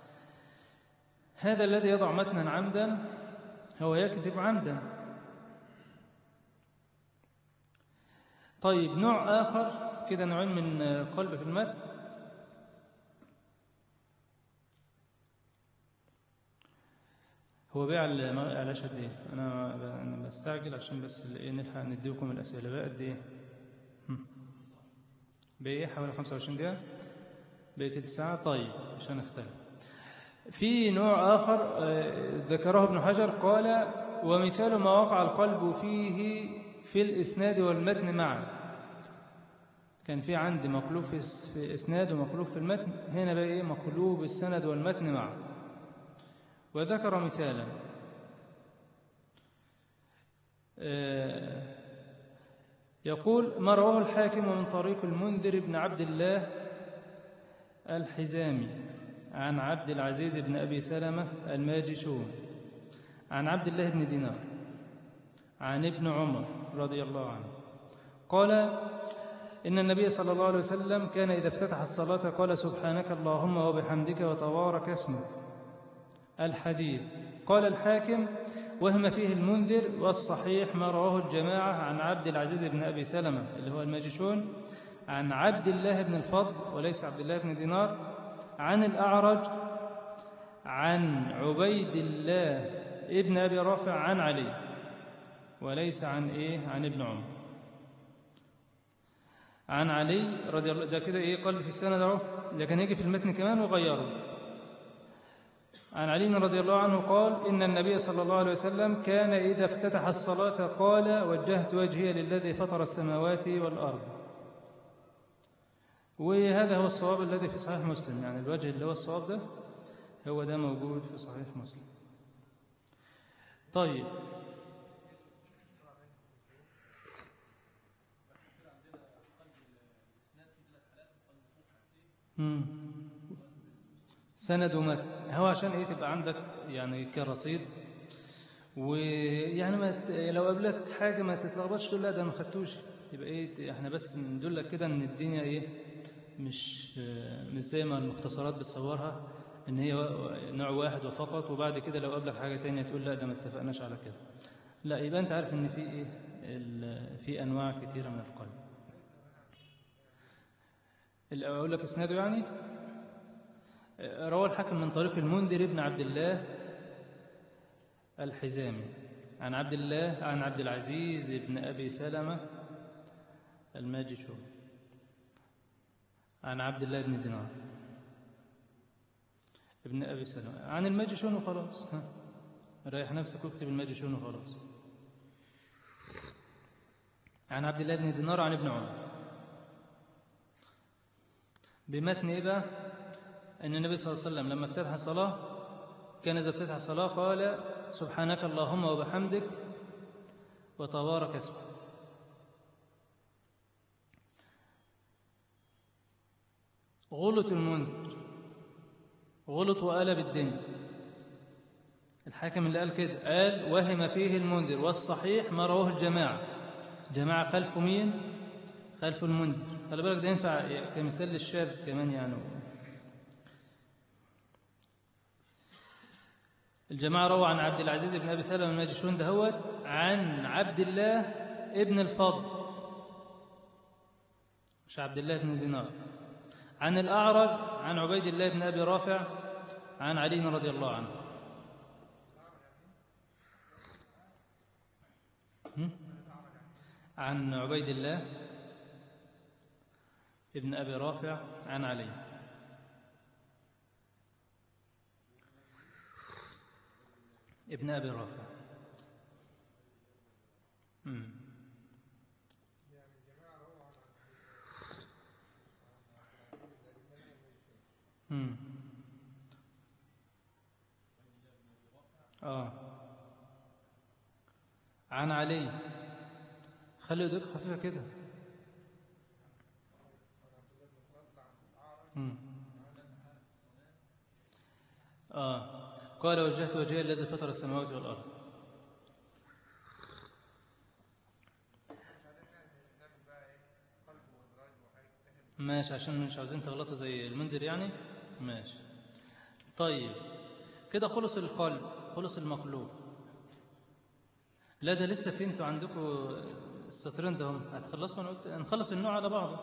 هذا الذي يضع متنا عمدا هو يكذب عمدا. طيب نوع آخر كده، نوعين من قلب في المتن. هو بيع العلاش قد ايه؟ انا بستعجل عشان بس نلحق نديكم الاسئله. بقى قد ايه؟ بايه؟ حوالي 25 دقيقه، بقيت الساعه. طيب مش هنختلف. في نوع اخر ذكره ابن حجر، قال: ومثال ما وقع القلب فيه في الاسناد والمتن معا. كان في عندي مقلوب في اسناد ومقلوب في المتن، هنا بقى ايه؟ مقلوب السند والمتن معا. وذكر مثالا يقول: ما رواه الحاكم من طريق المنذر بن عبد الله الحزامي عن عبد العزيز بن أبي سلمة الماجشون عن عبد الله بن دينار عن ابن عمر رضي الله عنه قال: إن النبي صلى الله عليه وسلم كان إذا افتتح الصلاة قال: سبحانك اللهم وبحمدك وتبارك اسمك. الحديث. قال الحاكم: وهم فيه المنذر، والصحيح ما رواه الجماعة عن عبد العزيز بن أبي سلمة اللي هو الماجشون عن عبد الله بن الفضل وليس عبد الله بن دينار عن الأعرج عن عبيد الله ابن أبي رافع عن علي وليس عن عن ابن عمر. عن علي رضي الله، ده كده قال في السند اهو، لكن يجي في المتن كمان وغيره. عن علي رضي الله عنه قال إن النبي صلى الله عليه وسلم كان إذا افتتح الصلاة قال وجهت وجهي للذي فطر السماوات والأرض. وهذا هو الصواب الذي في صحيح مسلم، يعني الوجه اللي هو الصواب ده هو ده موجود في صحيح مسلم. طيب سند ومتن، هو عشان تبقى عندك يعني كرصيد، ويعني لو قابلك حاجة ما تتلخبطش تقول لا ده ما خدتوش، يبقى احنا بس ندلك كده ان الدنيا مش زي ما المختصرات بتصورها ان هي نوع واحد وفقط، وبعد كده لو قابلك حاجة تانية تقول لا ده ما اتفقناش على كده. لا، يبقى انت عارف ان في في انواع كثيرة من القلب. اقول لك اسناده يعني روى الحاكم من طريق المنذر ابن عبد الله الحزامي عن عبد العزيز ابن أبي سلمة الماجشون عن عبد الله بن دينار ابن أبي سلمة عن الماجشون وخلاص. ريح نفسك واكتب الماجشون وخلاص. عن عبد الله بن دينار عن ابن عمر بمتن بقى أن النبي صلى الله عليه وسلم لما افتتح الصلاة كان إذا افتتح الصلاة قال سبحانك اللهم وبحمدك وتبارك اسمك. غلط المنذر، غلط وقلب الدنيا. الحاكم اللي قال كده قال وهم فيه المنذر، والصحيح ما رواه جماعة خلف مين؟ خلف المنذر. خلي بالك ده ينفع كمثال للشاذ كمان يعني. الجماعة روى عن عبد العزيز بن أبي سلمة الماجشون دهوت عن عبد الله ابن الفضل مش عبد الله بن دينار عن الأعرج عن عبيد الله بن أبي رافع عن علي رضي الله عنه. عن عبيد الله ابن أبي رافع عن علي. ابن أبي رافع. عن علي. خلي يدك خفيفة كده. قال وجهت وجهي الذي فطر السماوات والأرض. ماشي، عشان مش عاوزين تغلطوا زي المنذر يعني. ماشي طيب كده خلص القلب، خلص المقلوب. لا ده لسه في، انتوا عندكم السطرين ده هم هتخلصوا. انا قلت نخلص النوع على بعضه.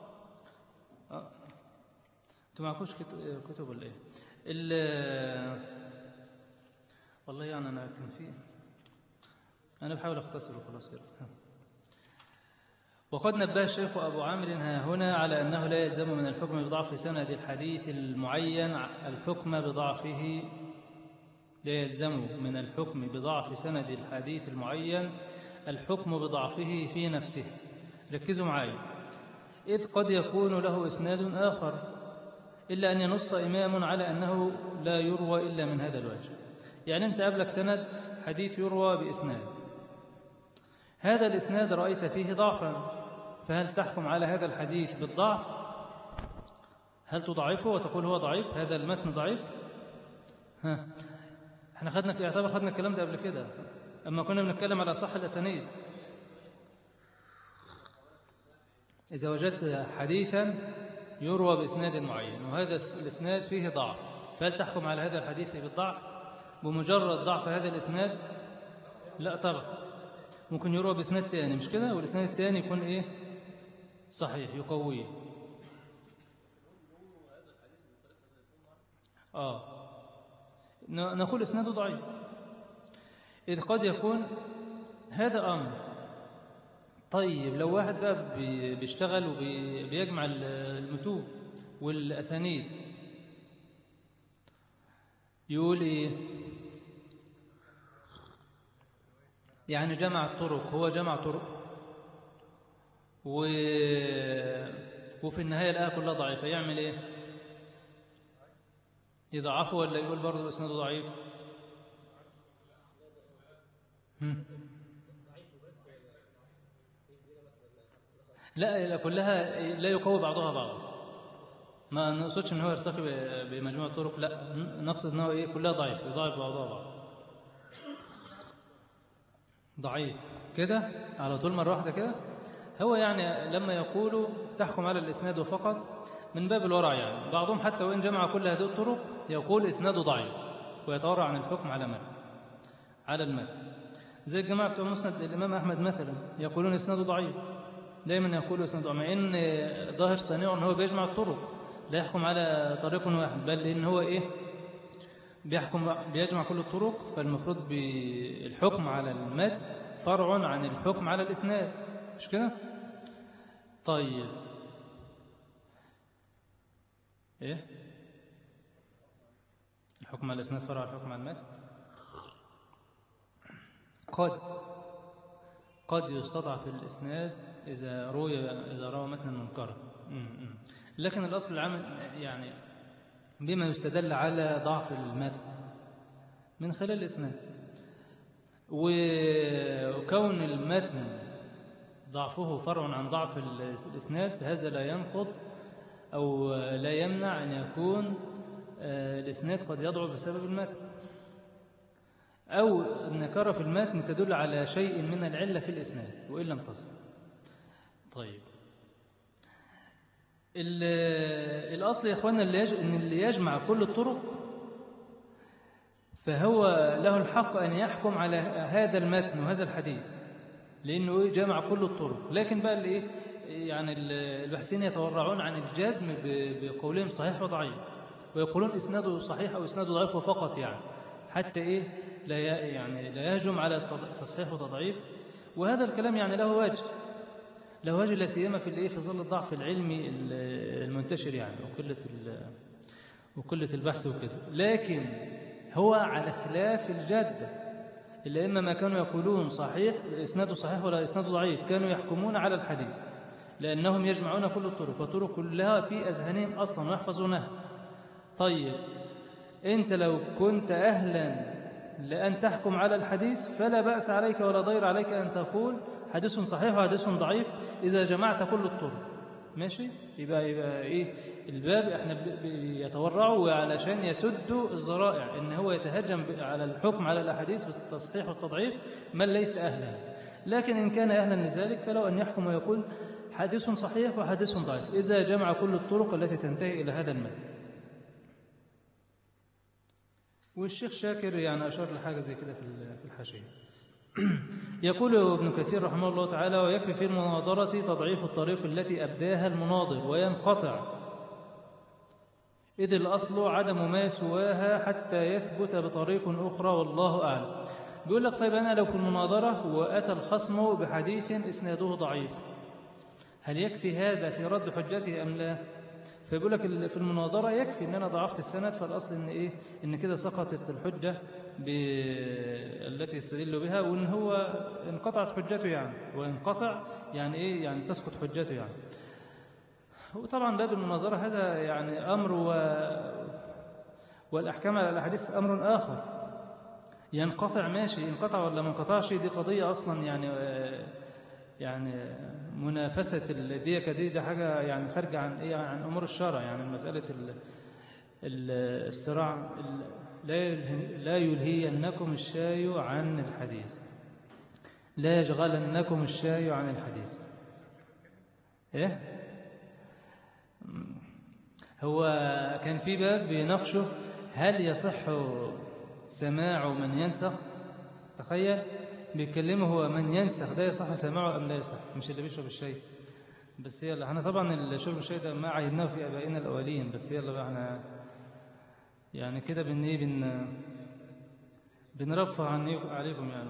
انتوا معكوش كتب ولا ايه؟ والله يعني انا كان في، انا بحاول اختصر وخلاص كده. وقد نبه الشيخ أبو عامر ها هنا على أنه لا يلزم من الحكم بضعف سند الحديث المعين الحكم بضعفه. لا يلزم من الحكم بضعف سند الحديث المعين الحكم بضعفه في نفسه. ركزوا معايا. إذ قد يكون له إسناد آخر إلا أن ينص إمام على أنه لا يروى إلا من هذا الوجه. يعني أنت قبلك سند حديث يروى بإسناد، هذا الإسناد رأيت فيه ضعفا، فهل تحكم على هذا الحديث بالضعف؟ هل تضعفه وتقول هو ضعيف، هذا المتن ضعيف؟ احنا يعتبر خدنا الكلام ده قبل كده أما كنا بنتكلم على صح الأسانيد. إذا وجدت حديثا يروى بإسناد معين وهذا الإسناد فيه ضعف، فهل تحكم على هذا الحديث بالضعف بمجرد ضعف هذا الإسناد؟ لا طبعا، ممكن يروى بإسناد تاني مش كده، والإسناد التاني يكون صحيح يقويه. نقول إسناده ضعيف إذ قد يكون هذا أمر. طيب لو واحد بقى بيشتغل وبيجمع المتون والأسانيد، يقول إيه؟ يعني جمع الطرق، هو جمع طرق وفي النهاية لقاها كلها ضعيفة، يعمل إيه؟ يضعفه ولا يقول برضه إسناده ضعيف؟ لا كلها لا يقوي بعضها بعضا. ما نقصدش ان هو يرتقي بمجموعة الطرق، لا نقصد ان هو ايه كلها ضعيف، يضاعف بعضها بعض. ضعيف كده على طول مرة واحدة كده. هو يعني لما يقولوا تحكم على الإسناد فقط من باب الورع، يعني بعضهم حتى وإن جمع كل هذه الطرق يقول إسناده ضعيف ويتورع عن الحكم على المتن. زي الجماعة بتوع مسند الإمام أحمد مثلا يقولون إسناده ضعيف، دايما يقولوا إسناده، مع إن ظاهر صنيعه إن هو بيجمع الطرق لا يحكم على طريق واحد، بل إن هو إيه بيجمع كل الطرق. فالمفروض بالحكم على المتن فرع عن الحكم على الإسناد، مش كده؟ طيب إيه الحكم على الإسناد فرع عن الحكم على المتن؟ قد يستضعف الإسناد إذا روى متنا منكرا، لكن الأصل العام يعني بما يستدل على ضعف المتن من خلال الإسناد، وكون المتن ضعفه فرع عن ضعف الإسناد هذا لا ينقض أو لا يمنع أن يكون الإسناد قد يضعف بسبب المتن، أو النكارة في المتن تدل على شيء من العلة في الإسناد وإن لم تصل. طيب الأصل يا إخوانا إن اللي يجمع كل الطرق فهو له الحق أن يحكم على هذا المتن وهذا الحديث لأنه جمع كل الطرق. لكن بقى اللي يعني الباحثين يتورعون عن الجزم بقولهم صحيح وضعيف، ويقولون إسناده صحيح أو إسناده ضعيف فقط، يعني حتى لا يهجم على تصحيح وتضعيف. وهذا الكلام يعني له وجه لا سيما في ظل الضعف العلمي المنتشر يعني وقلة البحث وكده. لكن هو على خلاف الجادة، إلا إما ما كانوا يقولون صحيح إسناده صحيح ولا إسناده ضعيف، كانوا يحكمون على الحديث لأنهم يجمعون كل الطرق والطرق كلها في أذهانهم أصلا ويحفظونها. طيب أنت لو كنت أهلا لأن تحكم على الحديث فلا بأس عليك ولا ضير عليك أن تقول حديث صحيح وحديث ضعيف إذا جمعت كل الطرق، ماشي؟ يبقى الباب احنا يتورعوا علشان يسدوا الذرائع ان هو يتهجم على الحكم على الأحاديث بالتصحيح والتضعيف من ليس أهلا. لكن إن كان أهلا لذلك فلو أن يحكم ويقول حديث صحيح وحديث ضعيف إذا جمع كل الطرق التي تنتهي إلى هذا المتن. والشيخ شاكر يعني أشار لحاجة زي كده في الحاشية. يقول ابن كثير رحمه الله تعالى: ويكفي في المناظرة تضعيف الطريق التي أبداها المناظر وينقطع، إذ الأصل عدم ما سواها حتى يثبت بطريق أخرى والله أعلم. بيقول لك طيب أنا لو في المناظرة وأتى الخصم بحديث إسناده ضعيف هل يكفي هذا في رد حجته أم لا؟ فيقول لك في المناظرة يكفي إن أنا ضعفت السند، فالأصل إن كده سقطت الحجة التي يستدل بها، وإن هو انقطعت حجته يعني، وانقطع يعني يعني تسقط حجته يعني. وطبعا باب المناظرة هذا يعني أمر والأحكام على الأحاديث أمر آخر. ينقطع ماشي، ينقطع ولا ما انقطعش دي قضية أصلا يعني منافسة دي حاجة يعني خارجة عن أمور الشرع. يعني مسألة الصراع لا يلهينكم الشاي عن الحديث، لا يشغلنكم الشاي عن الحديث. هو كان في باب بيناقشه هل يصح سماع من ينسخ. تخيل بيكلمه هو من ينسخ ده يصح سماعه أم لا يصح، مش اللي بيشرب الشاي. بس يلا احنا طبعا الشرب الشاي ده ما عهدناه في ابائنا الاولين، بس يلا بقى احنا يعني كده بنرفع عليكم يعني.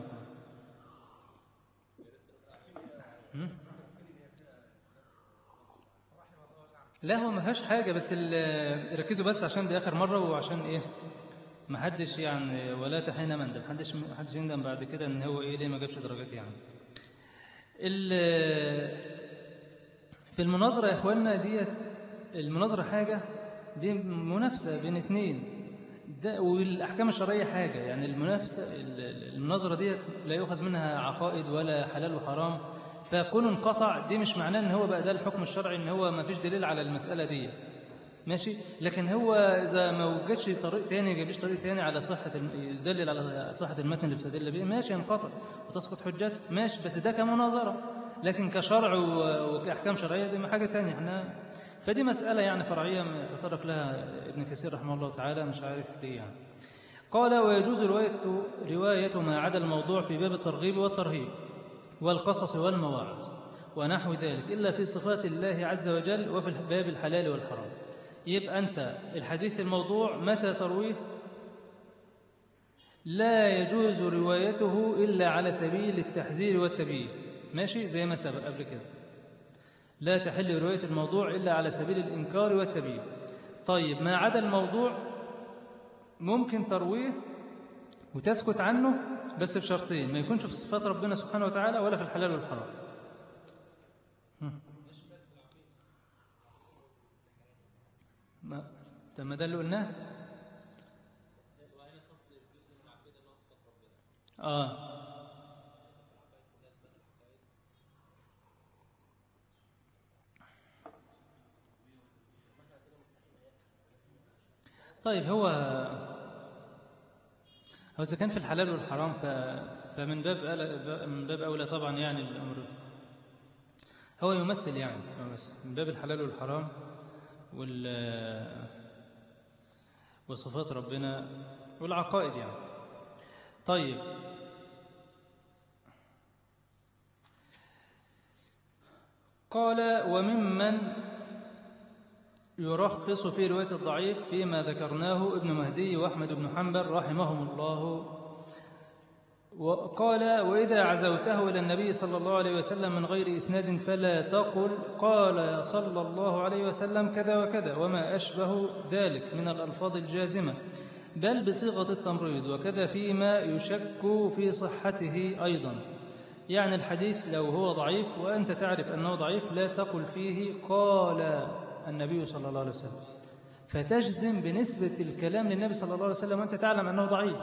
لا هو ما فيهاش حاجه، بس ركزوا بس عشان دي اخر مره، وعشان ايه ما حدش يعني ولا تحين مندم، ما حدش يندم بعد كده ان هو ايه ليه ما جابش درجات يعني. في المناظره يا اخواننا ديت، المناظره حاجه، دي منافسه بين اتنين، ده والاحكام الشرعيه حاجه، يعني المناظره ديت لا يؤخذ منها عقائد ولا حلال وحرام، فكون انقطع دي مش معناه ان هو بقى ده الحكم الشرعي، ان هو ما فيش دليل على المساله دي ماشي. لكن هو إذا ما وجدش طريق تاني، جابش طريق تاني على يدلل على صحة المتن اللي بيستدل به، ماشي ينقطع وتسقط حجته ماشي، بس ده كمناظرة. لكن كشرع وكأحكام شرعية دي حاجة تانية احنا، فدي مسألة يعني فرعية تطرق لها ابن كثير رحمه الله تعالى، مش عارف ليه يعني. قال ويجوز رواية ما عدا الموضوع في باب الترغيب والترهيب والقصص والمواعظ ونحو ذلك إلا في صفات الله عز وجل وفي باب الحلال والحرام. يبقى أنت الحديث الموضوع متى ترويه؟ لا يجوز روايته إلا على سبيل التحذير والتبيين ماشي، زي ما سبق قبل كده، لا تحل رواية الموضوع إلا على سبيل الإنكار والتبيين. طيب ما عدا الموضوع ممكن ترويه وتسكت عنه، بس بشرطين، ما يكونش في صفات ربنا سبحانه وتعالى ولا في الحلال والحرام. ما ده اللي قلناه. طيب هو إذا كان في الحلال والحرام فمن باب أولى طبعا يعني الأمر هو يمثل يعني من باب الحلال والحرام وصفات ربنا والعقائد يعني. طيب قال وممن يرخص في رواية الضعيف فيما ذكرناه ابن مهدي وأحمد بن حنبل رحمهم الله. وقال وإذا عزوته إلى النبي صلى الله عليه وسلم من غير إسناد فلا تقل قال صلى الله عليه وسلم كذا وكذا وما أشبه ذلك من الألفاظ الجازمة، بل بصيغة التمريض، وكذا فيما يشك في صحته أيضا. يعني الحديث لو هو ضعيف وأنت تعرف أنه ضعيف لا تقل فيه قال النبي صلى الله عليه وسلم، فتجزم بنسبة الكلام للنبي صلى الله عليه وسلم وأنت تعلم أنه ضعيف،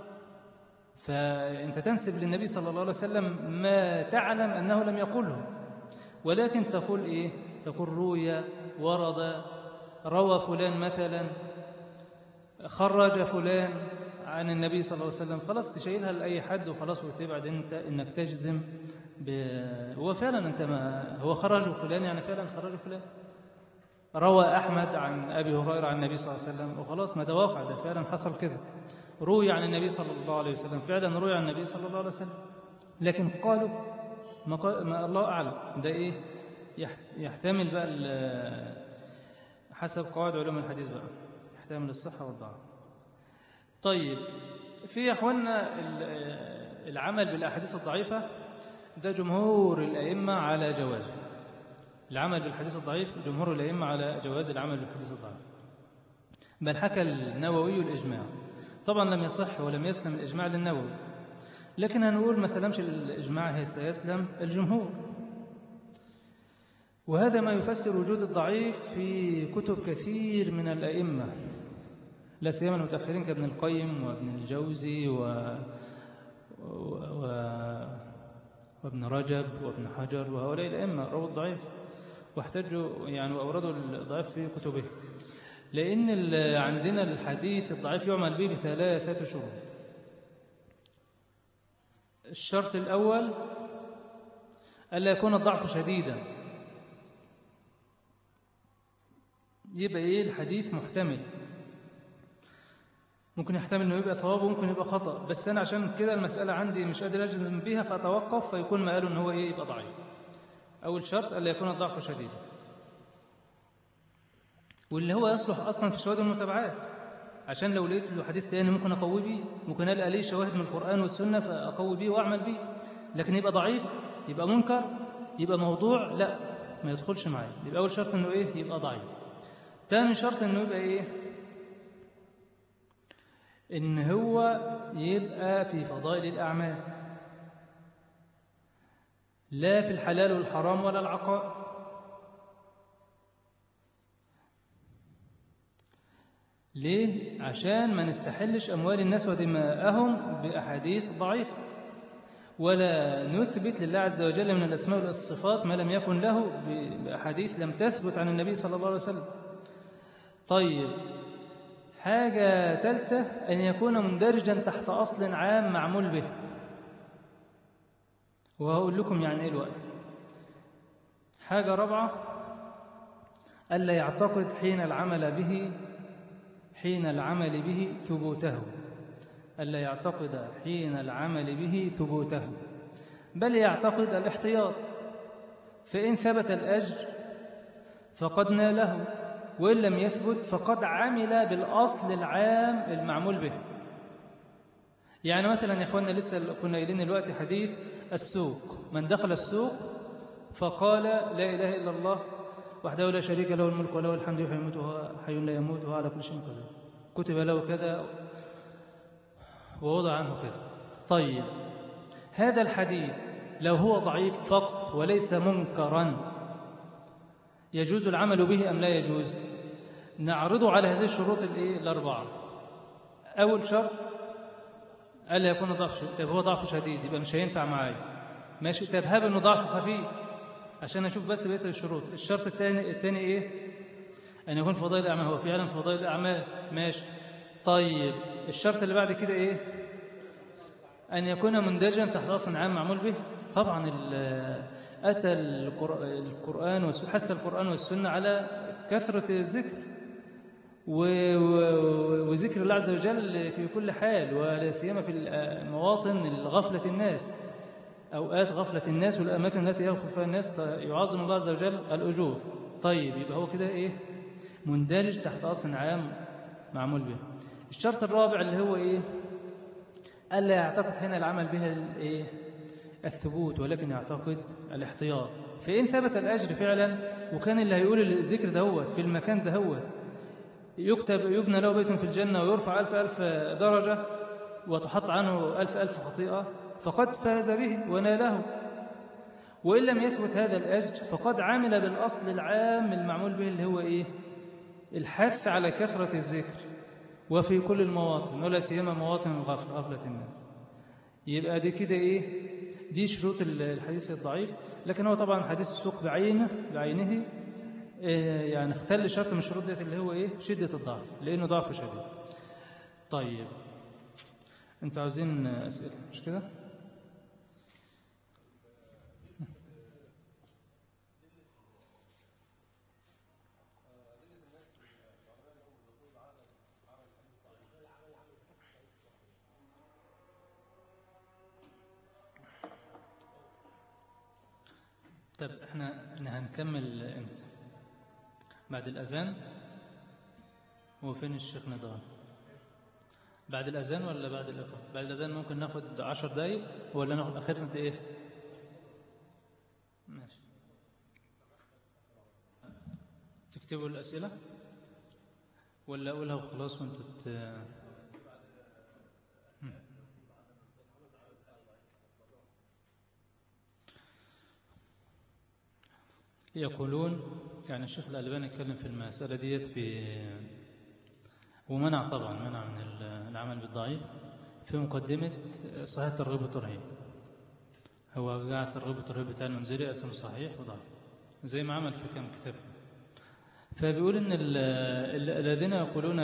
فأنت تنسب للنبي صلى الله عليه وسلم ما تعلم أنه لم يقله، ولكن تقول إيه؟ تقول روي، ورد، روى فلان مثلا، خرج فلان عن النبي صلى الله عليه وسلم، خلاص تشيلها لأي حد وخلاص، وتبعد أنت إنك تجزم هو فعلا أنت ما هو خرج فلان يعني فعلا خرج فلان، روى أحمد عن أبي هريرة عن النبي صلى الله عليه وسلم وخلاص، ما ده واقع، ده فعلا حصل كده، روي عن النبي صلى الله عليه وسلم، فعلا روي عن النبي صلى الله عليه وسلم، لكن قالوا ما الله أعلم، ده إيه يحتمل بقى حسب قواعد علوم الحديث بقى، يحتمل الصحة والضعف. طيب في يا أخوانا العمل بالأحاديث الضعيفة ده جمهور الأئمة على جوازه، العمل بالحديث الضعيف جمهور الأئمة على جواز العمل بالحديث الضعيف، بل حكى النووي الإجماع، طبعا لم يصح ولم يسلم الإجماع للنووي، لكن هنقول ما سلمش الإجماع سيسلم الجمهور. وهذا ما يفسر وجود الضعيف في كتب كثير من الأئمة، لا سيما المتأخرين كابن القيم وابن الجوزي وابن رجب وابن حجر، وهؤلاء الأئمة رووا الضعيف واحتجوا يعني وأوردوا الضعيف في كتبه، لأن عندنا الحديث الضعيف يعمل به بثلاثة شروط. الشرط الأول ألا يكون الضعف شديدا، يبقى إيه الحديث محتمل، ممكن يحتمل أنه يبقى صواب وممكن يبقى خطأ، بس أنا عشان كده المسألة عندي مش قادر أجزم بيها فأتوقف، فيكون ما قالوا أنه هو إيه يبقى ضعيف. أول شرط ألا يكون الضعف شديدا، واللي هو يصلح أصلا في الشواهد والمتابعات، عشان لو لقيت له حديث تاني ممكن أقوي بيه، ممكن ألقى ليه شواهد من القرآن والسنة فأقوي بيه وأعمل بيه. لكن يبقى ضعيف، يبقى منكر، يبقى موضوع، لا، ما يدخلش معايا. يبقى أول شرط إنه إيه؟ يبقى ضعيف. تاني شرط إنه يبقى إيه؟ إن هو يبقى في فضائل الأعمال، لا في الحلال والحرام ولا العقائد. ليه؟ عشان ما نستحلش أموال الناس ودماءهم بأحاديث ضعيفة، ولا نثبت لله عز وجل من الأسماء والصفات ما لم يكن له بأحاديث لم تثبت عن النبي صلى الله عليه وسلم. طيب، حاجة ثالثة أن يكون مندرجا تحت أصل عام معمول به، وهقول لكم يعني إيه الوقت. حاجة رابعة، ألا يعتقد حين العمل به ثبوته، ألا يعتقد حين العمل به ثبوته، بل يعتقد الاحتياط، فإن ثبت الأجر فقد ناله، وإن لم يثبت فقد عمل بالأصل العام المعمول به. يعني مثلا يا إخواننا لسه كنا قايلين دلوقتي حديث السوق، من دخل السوق فقال لا إله إلا الله وحده لا شريك له الملك وله الحمد يحيي ويميت وهو حي لا يموت وهو على كل شيء قدير، كتب له كذا ووضع عنه كذا. طيب، هذا الحديث لو هو ضعيف فقط وليس منكرا يجوز العمل به أم لا يجوز؟ نعرضه على هذه الشروط الأربعة. أول شرط ألا يكون ضعف شديد. طيب هو ضعف شديد يبقى مش هينفع معايا، ماشي. طيب هاب إنه ضعف خفيف عشان أشوف بس بقية الشروط. الشرط الثاني إيه؟ أن يكون في فضائل الأعمال، هو فعلا في فضائل الأعمال، ماشي. طيب الشرط اللي بعد كده إيه؟ أن يكون مندرجا تحت أصل عام معمول به. طبعا أتى القرآن حث القرآن والسنة على كثرة الذكر وذكر الله عز وجل في كل حال، ولا سيما في مواطن غفلة الناس، أوقات غفلة الناس والأماكن التي يغفل فيها الناس يعظم الله عز وجل الأجور. طيب يبقى هو كده إيه؟ مندرج تحت أصل عام معمول به. الشرط الرابع اللي هو إيه؟ ألا يعتقد حين العمل بها الثبوت، ولكن يعتقد الاحتياط، فإن ثبت الأجر فعلا وكان اللي هيقول الذكر دهوت في المكان دهوت يبنى له بيت في الجنة ويرفع 1000 درجة وتحط عنه 1000 خطيئة فقد فاز به وناله. وإن لم يثبت هذا الأجر فقد عمل بالأصل العام المعمول به اللي هو إيه؟ الحث على كثرة الذكر وفي كل المواطن، ولا سيما مواطن غفلة الناس. يبقى دي كده إيه؟ دي شروط الحديث الضعيف. لكن هو طبعا حديث السوق بعينه يعني اختل شرط من الشروط ديت اللي هو إيه؟ شدة الضعف، لأنه ضعف شديد. طيب أنتوا عاوزين أسئلة مش كده؟ طب احنا هنكمل امتى؟ بعد الأذان؟ هو فين الشيخ نضال؟ بعد الأذان ولا بعد الإقامة؟ بعد الأذان ممكن ناخد 10 دقايق ولا ناخد آخرنا قد إيه؟ ماشي. تكتبوا الأسئلة ولا أقولها وخلاص وانتوا يقولون يعني الشيخ الألباني اتكلم في المسألة ديت ومنع طبعا منع من العمل بالضعيف في مقدمة صحيح الترغيب والترهيب. هو قاعد الترغيب والترهيب بتاع المنذري اسمه صحيح وضعيف زي ما عمل في كم كتاب. فبيقول ان الذين يقولون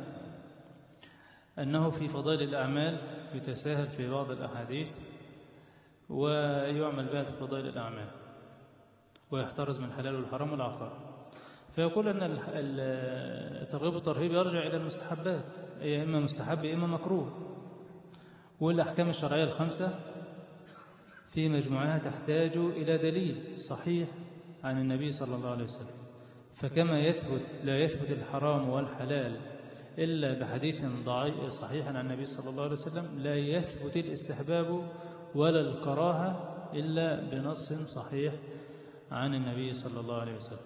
أنه في فضائل الأعمال يتساهل في بعض الأحاديث ويعمل بها في فضائل الأعمال ويحترز من الحلال والحرام والعقائد. فيقول أن الترغيب والترهيب يرجع إلى المستحبات، هي إما مستحب إما مكروه، والأحكام الشرعية الخمسة في مجموعها تحتاج إلى دليل صحيح عن النبي صلى الله عليه وسلم. فكما لا يثبت الحرام والحلال إلا بحديث صحيح عن النبي صلى الله عليه وسلم، لا يثبت الاستحباب ولا الكراهة إلا بنص صحيح عن النبي صلى الله عليه وسلم،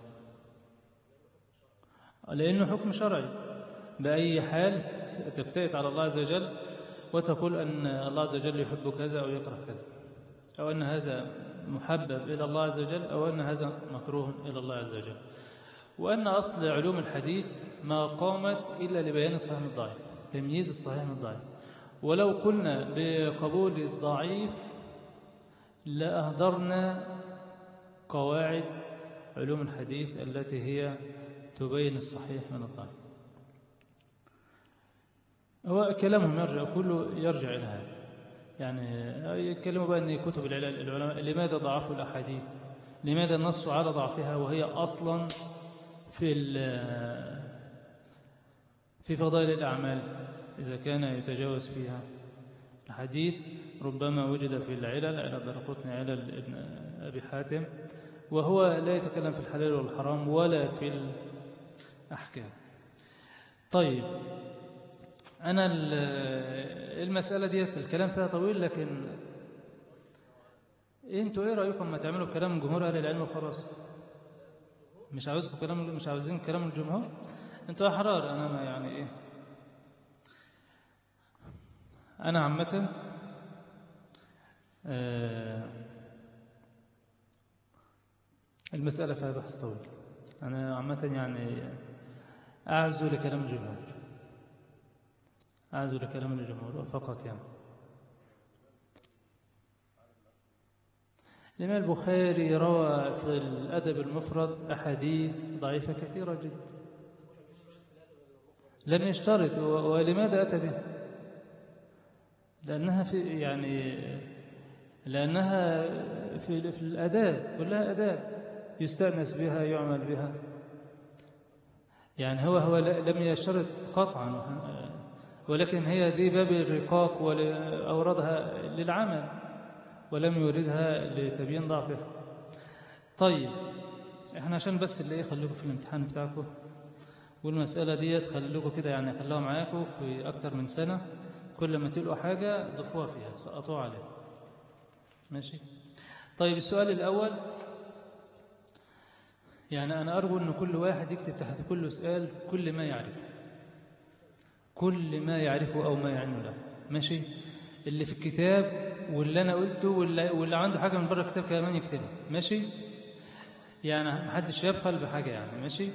لأنه حكم شرعي. بأي حال تفتئت على الله عز وجل وتقول أن الله عز وجل يحب كذا أو يكره كذا، أو أن هذا محبب إلى الله عز وجل، أو أن هذا مكروه إلى الله عز وجل. وأن أصل علوم الحديث ما قامت إلا لبيان الصحيح من الضعيف، تمييز الصحيح من الضعيف. ولو قلنا بقبول الضعيف لأهدرنا قواعد علوم الحديث التي هي تبين الصحيح من الضعيف. هو كلامهم كله يرجع إلى هذا، يعني يتكلموا بقى أن كتب العلماء لماذا ضعفوا الأحاديث، لماذا نصوا على ضعفها وهي أصلا في فضائل الأعمال إذا كان يتجاوز فيها الحديث. ربما وجد في العلل، علل الدارقطني، علل ابن أبي حاتم، وهو لا يتكلم في الحلال والحرام ولا في الأحكام. طيب، أنا المسألة دي الكلام فيها طويل، لكن أنتوا إيه رأيكم ما تعملوا كلام جمهور أهل العلم وخلاص؟ مش عاوزين كلام الجمهور؟ أنتوا أحرار. أنا ما يعني إيه، أنا عامة المسألة فيها بحث طويل. أنا عامة يعني أعزو لكلام الجمهور، أعزو لكلام الجمهور فقط. يعني الإمام البخاري روى في الأدب المفرد أحاديث ضعيفة كثيرة جدا، لم يشترط. ولماذا أتى بها؟ لأنها في الآداب كلها آداب يستأنس بها، يعمل بها. يعني هو لم يشترط قطعا، ولكن هي دي باب الرقاق، وأوردها للعمل ولم يوردها لتبيين ضعفها. طيب، احنا عشان بس اللي خليكم في الامتحان بتاعكم، والمسألة دي خليكم كده، يعني خلوها معاكم في أكتر من سنة، كل ما تلقوا حاجة ضفوها فيها، سقطوها عليها. ماشي؟ طيب، السؤال الأول، يعني أنا أرجو أن كل واحد يكتب تحت كل سؤال كل ما يعرفه، كل ما يعرفه أو ما يعنه له. ماشي؟ اللي في الكتاب واللي أنا قلته واللي عنده حاجة من بره الكتاب كمان يكتبه. ماشي؟ يعني محدش يبخل بحاجة يعني. ماشي؟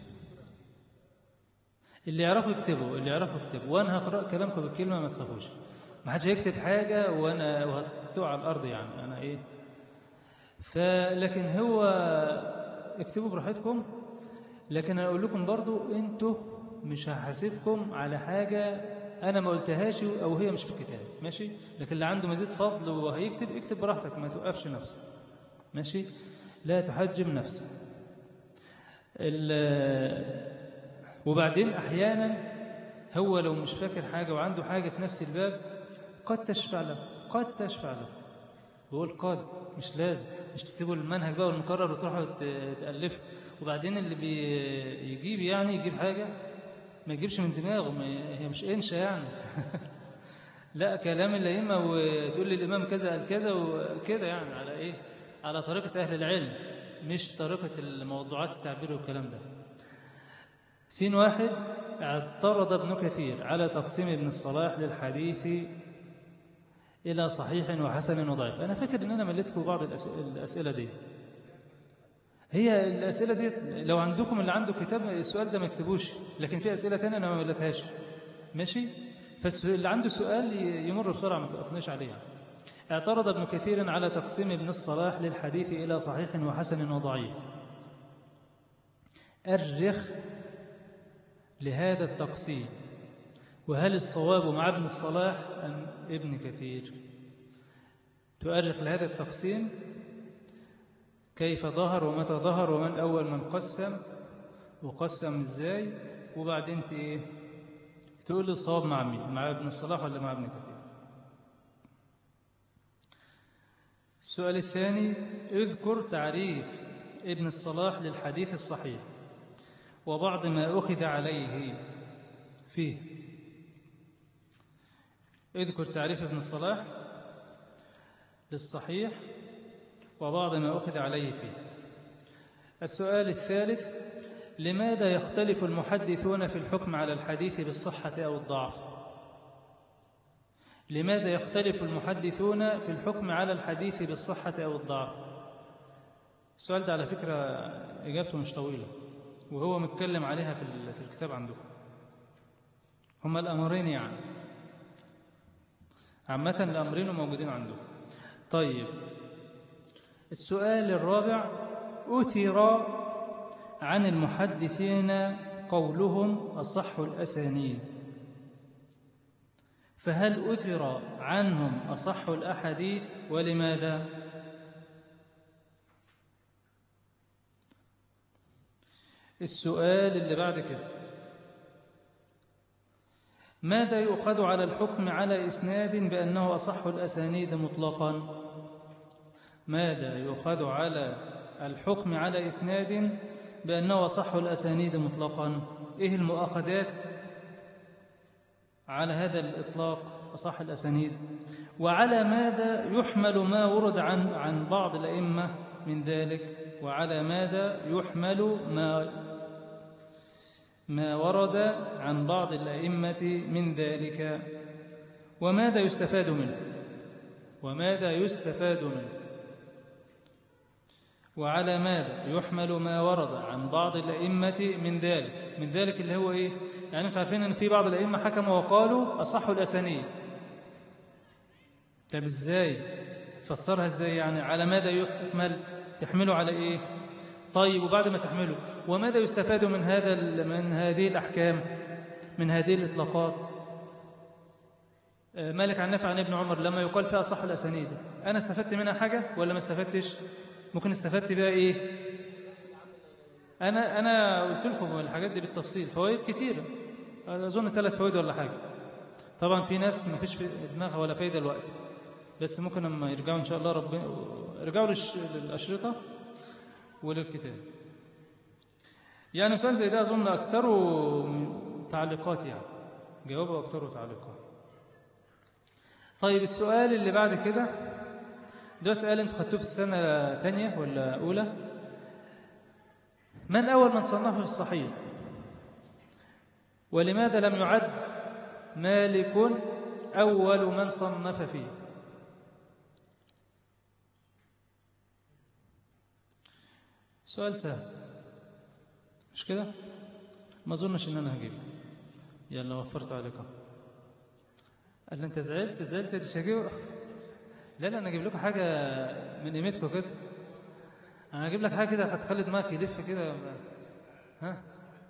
اللي يعرفوا يكتبوا، اللي يعرفوا يكتبوا، وأنا هقرأ كلامكم بالكلمة، ما تخافوش. ما حدش هيكتب حاجة وهتقع على الأرض، يعني أنا إيه. لكن هو اكتبوا براحتكم، لكن أنا أقول لكم برضو أنتوا مش هحاسبكم على حاجة أنا ما قلتهاش أو هي مش في الكتاب. ماشي؟ لكن اللي عنده مزيد فضل وهيكتب، اكتب براحتك، ما توقفش نفسك. ماشي؟ لا تحجم نفسك. وبعدين أحيانا هو لو مش فاكر حاجة وعنده حاجة في نفس الباب قد تشفع له، قد تشفع له. بقول قد، مش لازم، مش تسيبوا المنهج بقى والمكرر وتروحوا تألفوا. وبعدين اللي بيجيب يعني يجيب حاجة ما يجيبش من دماغه، هي مش إنشا يعني. لا، كلام الأئمة، وتقول لي الإمام كذا قال كذا وكده، يعني على إيه؟ على طريقة أهل العلم، مش طريقة الموضوعات التعبير والكلام ده. سين واحد، اعترض ابن كثير على تقسيم ابن الصلاح للحديث إلى صحيح وحسن وضعيف. أنا فاكر إن أنا مليتكم بعض الأسئلة دي. هي الأسئلة دي لو عندكم اللي عنده كتاب السؤال ده ما يكتبوش، لكن في أسئلة تانية أنا ما مليتهاش. ماشي؟ فاللي عنده سؤال يمر بسرعة، ما توقفناش عليها. اعترض ابن كثير على تقسيم ابن الصلاح للحديث إلى صحيح وحسن وضعيف. أرخ لهذا التقسيم، وهل الصواب مع ابن الصلاح أم ابن كثير؟ تؤرخ لهذا التقسيم، كيف ظهر ومتى ظهر ومن أول من قسم وقسم إزاي، وبعدين تقول لي الصواب مع مين، مع ابن الصلاح ولا مع ابن كثير؟ السؤال الثاني: اذكر تعريف ابن الصلاح للحديث الصحيح وبعض ما أخذ عليه فيه. اذكر تعريف ابن الصلاح للصحيح وبعض ما أخذ عليه فيه. السؤال الثالث: لماذا يختلف المحدثون في الحكم على الحديث بالصحة أو الضعف؟ لماذا يختلف المحدثون في الحكم على الحديث بالصحة أو الضعف؟ السؤال ده على فكرة إجابته مش طويلة، وهو متكلم عليها في الكتاب عندكم. هما الأمرين يعني عامة الأمرين موجودين عنده. طيب، السؤال الرابع: أثر عن المحدثين قولهم أصح الأسانيد، فهل أثر عنهم أصح الأحاديث ولماذا؟ السؤال اللي بعد كده: ماذا يؤخذ على الحكم على إسناد بأنه أصح الأسانيد مطلقا؟ ماذا يؤخذ على الحكم على إسناد بأنه أصح الأسانيد مطلقا؟ إيه المؤاخذات على هذا الإطلاق أصح الأسانيد؟ وعلى ماذا يحمل ما ورد عن بعض الأئمة من ذلك؟ وعلى ماذا يحمل ما ورد عن بعض الأئمة من ذلك؟ وماذا يستفاد منه؟ وماذا يستفاد منه؟ وعلى ماذا يحمل ما ورد عن بعض الأئمة من ذلك؟ من ذلك اللي هو إيه؟ يعني أنتم عارفين أن في بعض الأئمة حكموا وقالوا أصح الأسانيد. طب إزاي؟ تفسرها إزاي يعني؟ على ماذا يحمل؟ تحمله على إيه؟ طيب، وبعد ما تحمله وماذا يستفاد من هذه الأحكام، من هذه الإطلاقات؟ مالك عن نافع عن ابن عمر لما يقال فيها أصح الأسانيد، أنا استفدت منها حاجة ولا ما استفدتش؟ ممكن استفدت بها إيه؟ أنا قلت لكم الحاجات دي بالتفصيل، فوائد كتيرة، أظن 3 فوائد ولا حاجة. طبعا في ناس ما فيش في دماغها ولا فايدة الوقت، بس ممكن لما يرجعوا إن شاء الله ربنا يرجعوا للأشرطة وللكتاب. يعني سؤال زي ده أظن أكثره تعليقات، يعني جوابه أكثره تعليقات. طيب، السؤال اللي بعد كده ده سؤال أنتوا خدتوه في السنة ثانية ولا أولى: من أول من صنف في الصحيح؟ ولماذا لم يعد مالك أول من صنف فيه؟ سؤال سهل مش كده؟ ما أظنش إن أنا هجيبه. يلا وفرت عليكم. قال لي أنت زعلت مش هجيبه؟ لا أنا أجيب لكم حاجة من قيمتكم كده. أنا أجيب لك حاجة كده هتخلي دماغك يلف كده. ها؟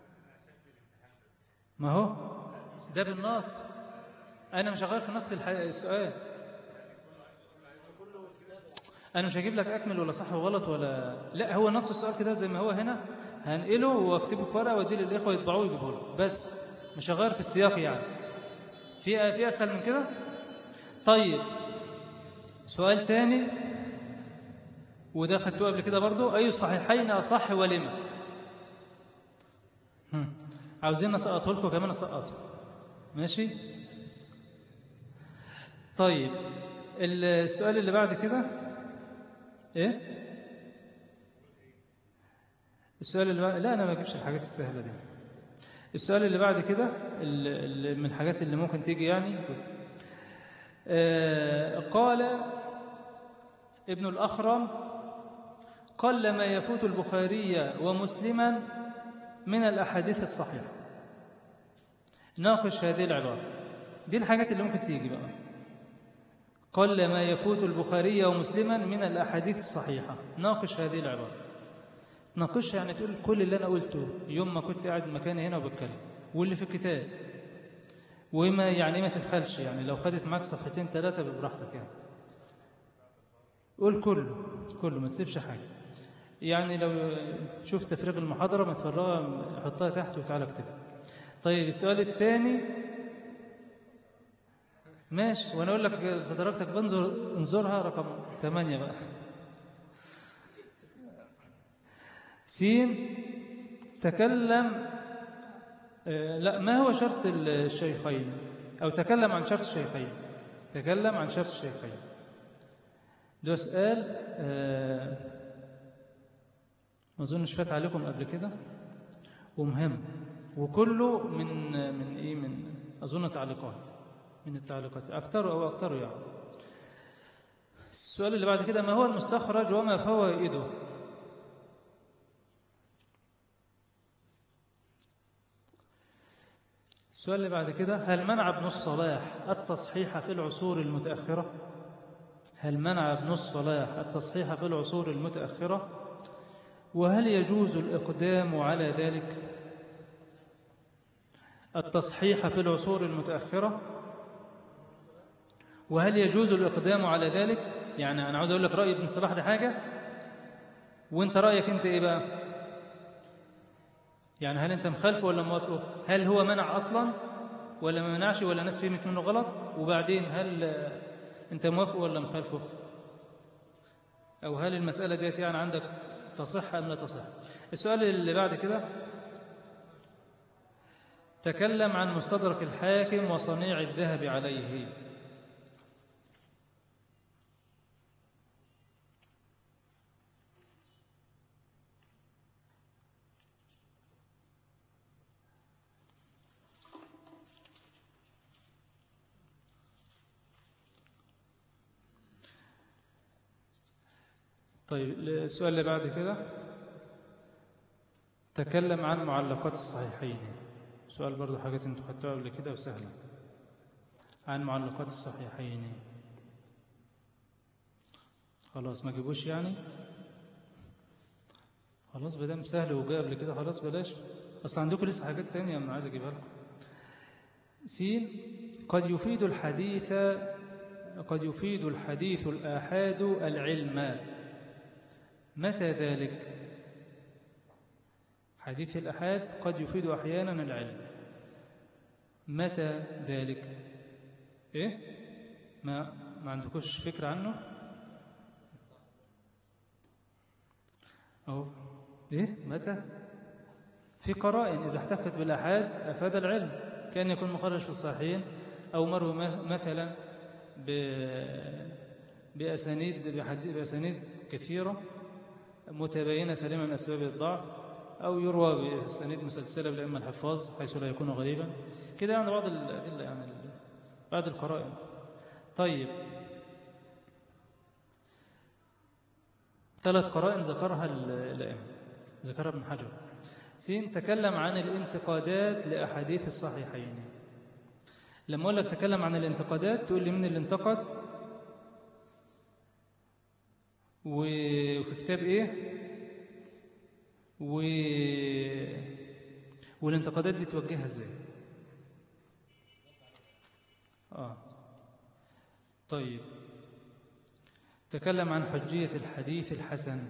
ما هو ده بالنص، أنا مش هغير في نص السؤال. أنا مش هجيب لك أكمل ولا صح وغلط ولا لا، هو نص السؤال كده زي ما هو هنا، هنقله واكتبه في ورقة واديه للإخوة يطبعوه ويجيبوه له، بس مش هغير في السياق يعني. في أسهل من كده؟ طيب، سؤال تاني وده خدتوه قبل كده برضو: أي الصحيحين أصح ولما؟ عاوزين نسقطه لكم كمان، نسقطه ماشي؟ طيب، السؤال اللي بعد كده إيه؟ السؤال اللي بعد... لا أنا ما أجيبش الحاجات السهلة دي. السؤال اللي بعد كده اللي من الحاجات اللي ممكن تيجي يعني قال ابن الأخرم: قل ما يفوت البخاري ومسلما من الأحاديث الصحيحة. ناقش هذه العبارة. دي الحاجات اللي ممكن تيجي بقى. قل ما يفوت البخاري ومسلما من الأحاديث الصحيحة. ناقش هذه العبارة. ناقشها يعني تقول كل اللي أنا قلته يوم ما كنت قاعد مكاني هنا وبتكلم واللي في الكتاب، وما يعني ما تبخلش، يعني لو خدت معاك 2-3 براحتك يعني. قول كله ما تسيبش حاجة. يعني لو شفت تفريغ المحاضرة ما تفرغها، حطها تحت وتعالى اكتبها. طيب، السؤال الثاني ماشي، وأنا أقول لك في درجتك انظرها رقم 8 بقى. سين تكلم لا، ما هو شرط الشيخين؟ أو تكلم عن شرط الشيخين. تكلم عن شرط الشيخين. ده سؤال ما أظنش فات عليكم قبل كده ومهم، وكله من أظن تعليقات، من التعليقات أكتر يعني. السؤال اللي بعد كده: ما هو المستخرج وما فوائده؟ السؤال اللي بعد كده: هل منع ابن الصلاح التصحيح في العصور المتأخرة؟ هل منع ابن الصلاح التصحيح في العصور المتأخرة؟ وهل يجوز الإقدام على ذلك؟ التصحيح في العصور المتأخرة، وهل يجوز الإقدام على ذلك؟ يعني أنا عاوز أقول لك رأي ابن الصلاح ده حاجة، وانت رأيك انت ايه بقى؟ يعني هل انت مخالفه ولا موافقه؟ هل هو منع اصلا ولا ما منعش، ولا ناس فهمت منه غلط؟ وبعدين هل انت موافقه ولا مخالفه؟ او هل المسألة ديت يعني عندك تصح ام لا تصح؟ السؤال اللي بعد كده: تكلم عن مستدرك الحاكم وصنيع الذهب عليه. طيب السؤال اللي بعد كده: تكلم عن معلقات الصحيحين. سؤال برضو حاجات انتوا خدتوها قبل كده وسهلة. عن معلقات الصحيحين. خلاص ما جيبوش يعني؟ خلاص بدام سهل وجاء قبل كده خلاص بلاش، اصل عندكم لسه حاجات تانية انا عايز اجيبها لكم. سين: قد يفيد الحديث الآحاد العلم. متى ذلك؟ حديث الآحاد قد يفيد أحيانا العلم. متى ذلك؟ إيه؟ ما عندكوش فكرة عنه؟ أهو إيه؟ متى؟ في قرائن إذا احتفت بالآحاد أفاد العلم، كان يكون مخرج في الصحيحين أو مروي مثلا بأسانيد كثيرة متباينة سليمة من أسباب الضعف، أو يروى بأسانيد مسلسلة بالأئمة الحفاظ حيث لا يكون غريبا كده، يعني بعض الأدلة، يعني بعض القرائن. طيب 3 قرائن ذكرها الأئمة، ذكرها ابن حجر. سين: تكلم عن الانتقادات لأحاديث الصحيحين. لما أقول لك تكلم عن الانتقادات تقول لي من اللي انتقد وفي كتاب إيه والانتقادات دي توجهها إزاي؟ طيب تكلم عن حجية الحديث الحسن.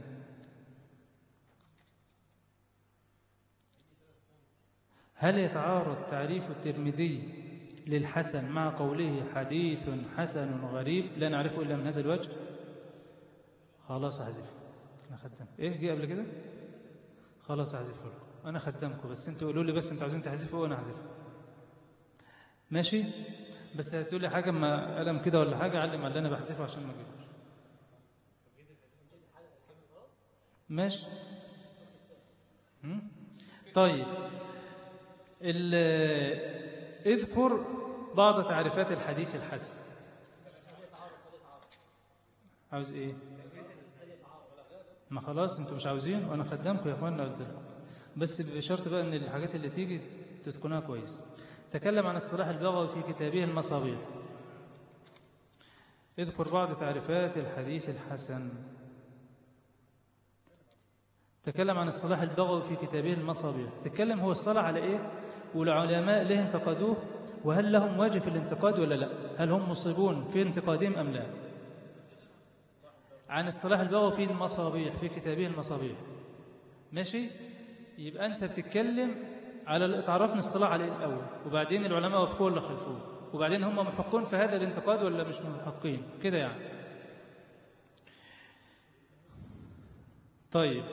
هل يتعارض تعريف الترمذي للحسن مع قوله حديث حسن غريب لا نعرفه إلا من هذا الوجه؟ خلاص أحذفه، أنا خدام إيه جه قبل كده؟ خلاص أحذفه لكم، أنا خدامكم، بس أنتوا قولوا لي بس أنتوا عاوزين تحذفه وأنا أحذفه. ماشي؟ بس هتقول لي حاجة ما قلم كده ولا حاجة علم على اللي أنا بحذفه عشان ما أجيبش. ماشي؟ طيب اذكر بعض تعريفات الحديث الحسن. عاوز ايه؟ ما خلاص انتوا مش عاوزين وانا خدامكم يا اخوانا، قلت لكم بس بشرط بقى ان الحاجات اللي تيجي تتقنها كويس. تكلم عن الصلاح البغوي في كتابه المصابيح. اذكر بعض تعريفات الحديث الحسن. تكلم عن الصلاح البغوي في كتابه المصابيح. تكلم هو اصطلح على ايه والعلماء ليه انتقدوه، وهل لهم واجب في الانتقاد ولا لا، هل هم مصيبون في انتقادهم ام لا. عن الصلاح البغوي في المصابيح، في كتابه المصابيح. ماشي، يبقى انت بتتكلم على تعرفنا اصطلاح عليه الاول، وبعدين العلماء وافقوه ولا خلفوه. وبعدين هم محقون في هذا الانتقاد ولا مش محقين كده يعني. طيب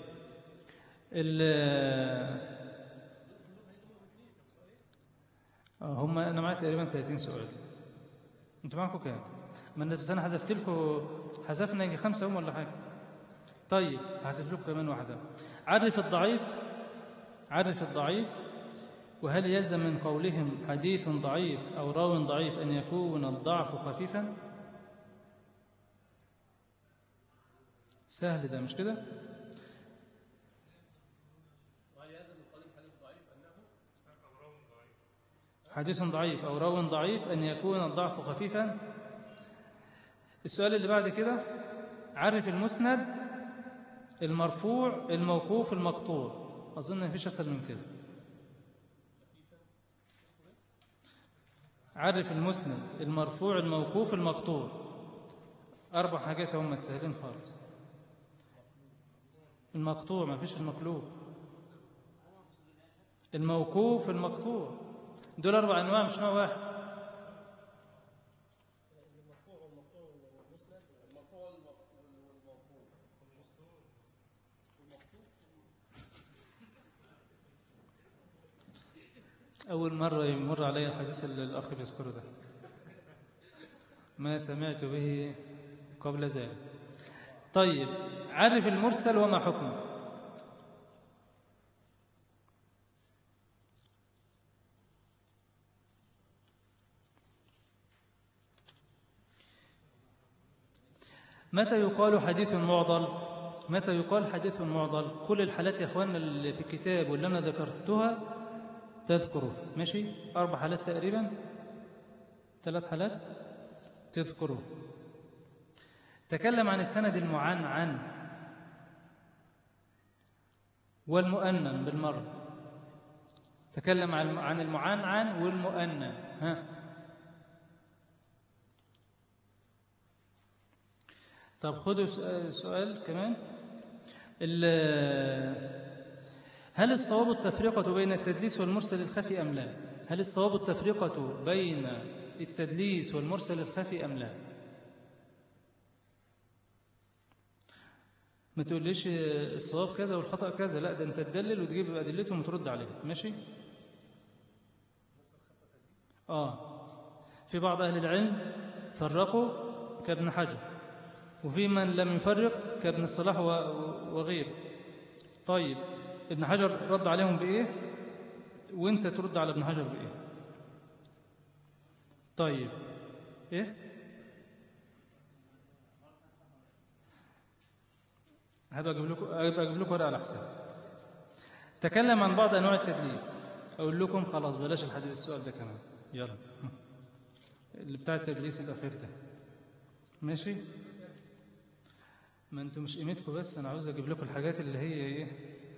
هم أنا معايا تقريبا 30 سؤال. أنتوا معاكم كام؟ بس أنا حذفت لكم، حذفنا يجي 5 ولا حاجة. طيب هحذف لكم كمان واحدة. عرف الضعيف، عرف الضعيف. وهل يلزم من قولهم حديث ضعيف أو راو ضعيف أن يكون الضعف خفيفا؟ سهل ده مش كده؟ حديث ضعيف أو راو ضعيف أن يكون الضعف خفيفا. السؤال اللي بعد كده، عرف المسند، المرفوع، الموقوف، المقطوع. أظن مفيش أسهل من كده. عرف المسند، المرفوع، الموقوف، المقطوع. 4 حاجات هم سهلين خالص. المقطوع مفيش المقلوب. الموقوف، المقطوع، دول 4 أنواع مش نوع واحد. أول مرة يمر علي الحديث اللي الأخ بيذكره ده، ما سمعت به قبل ذلك. طيب عرف المرسل وما حكمه. متى يقال حديث معضل؟ متى يقال حديث معضل؟ كل الحالات يا أخواننا اللي في الكتاب واللي أنا ذكرتها تذكره، ماشي؟ 4 حالات تقريبا، 3 حالات تذكره. تكلم عن السند المعنعن والمؤنن بالمرة. تكلم عن المعنعن والمؤنن. ها، طب خدوا سؤال كمان. هل الصواب التفرقة بين التدليس والمرسل الخفي أم لا؟ هل الصواب التفرقة بين التدليس والمرسل الخفي أم لا؟ ما تقوليش الصواب كذا والخطأ كذا، لا، ده أنت تدلل وتجيب أدلتهم وترد عليها، ماشي؟ في بعض أهل العلم فرقوا كابن حجر، وفي من لم يفرق كابن الصلاح وغيره. طيب ابن حجر رد عليهم بإيه؟ وانت ترد على ابن حجر بإيه؟ طيب إيه؟ هبقى أجيب لكم ورقة على حساب. تكلم عن بعض أنواع التدليس. أقول لكم خلاص بلاش الحديث، السؤال ده كمان يلا، اللي بتاع التدليس الأخير ده، ماشي؟ ما أنتم مش قيمتكم، بس أنا عاوز أجيب لكم الحاجات اللي هي إيه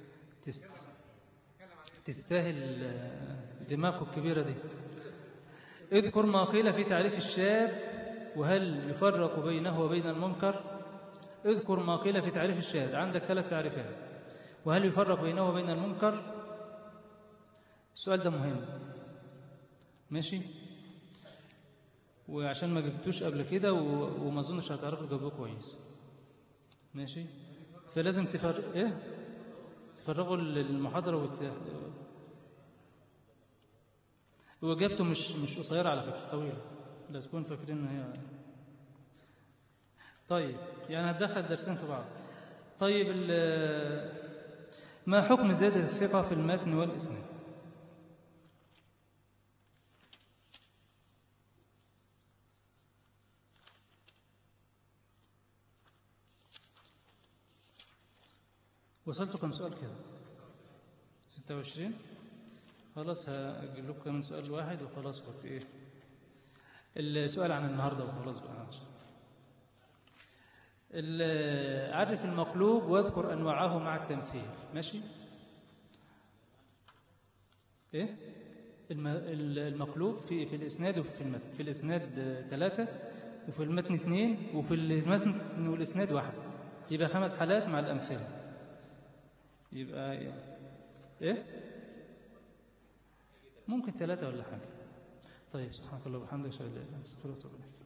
تستاهل دماغكم الكبيرة دي. اذكر ما قيل في تعريف الشاذ وهل يفرق بينه وبين المنكر. اذكر ما قيل في تعريف الشاذ، عندك 3 تعريفات، وهل يفرق بينه وبين المنكر. السؤال ده مهم، ماشي؟ وعشان ما جبتوش قبل كده وما اظنش هتعرفوا تجاوبوه كويس، ماشي؟ فلازم تفرغوا المحاضرة وإجابته مش قصيرة على فكرة، طويلة، لا تكون فاكرين إن هي. طيب يعني هتدخل درسين في بعض. طيب ما حكم زيادة الثقة في المتن والإسناد؟ وصلتوا كم سؤال كده؟ 26. خلاص هجيب لكم كمان سؤال واحد وخلاص. كنت ايه السؤال عن النهارده وخلاص بقى. عرف المقلوب واذكر انواعه مع التمثيل، ماشي؟ ايه المقلوب في الاسناد وفي المتن. في الاسناد 3 وفي المتن 2 وفي المتن والاسناد 1، يبقى 5 حالات مع الامثله. يبقى ايه ممكن 3 ولا حاجه. طيب سبحانك اللهم وبحمدك اشهد ان لا اله الا انت استغفرك واتوب اليك.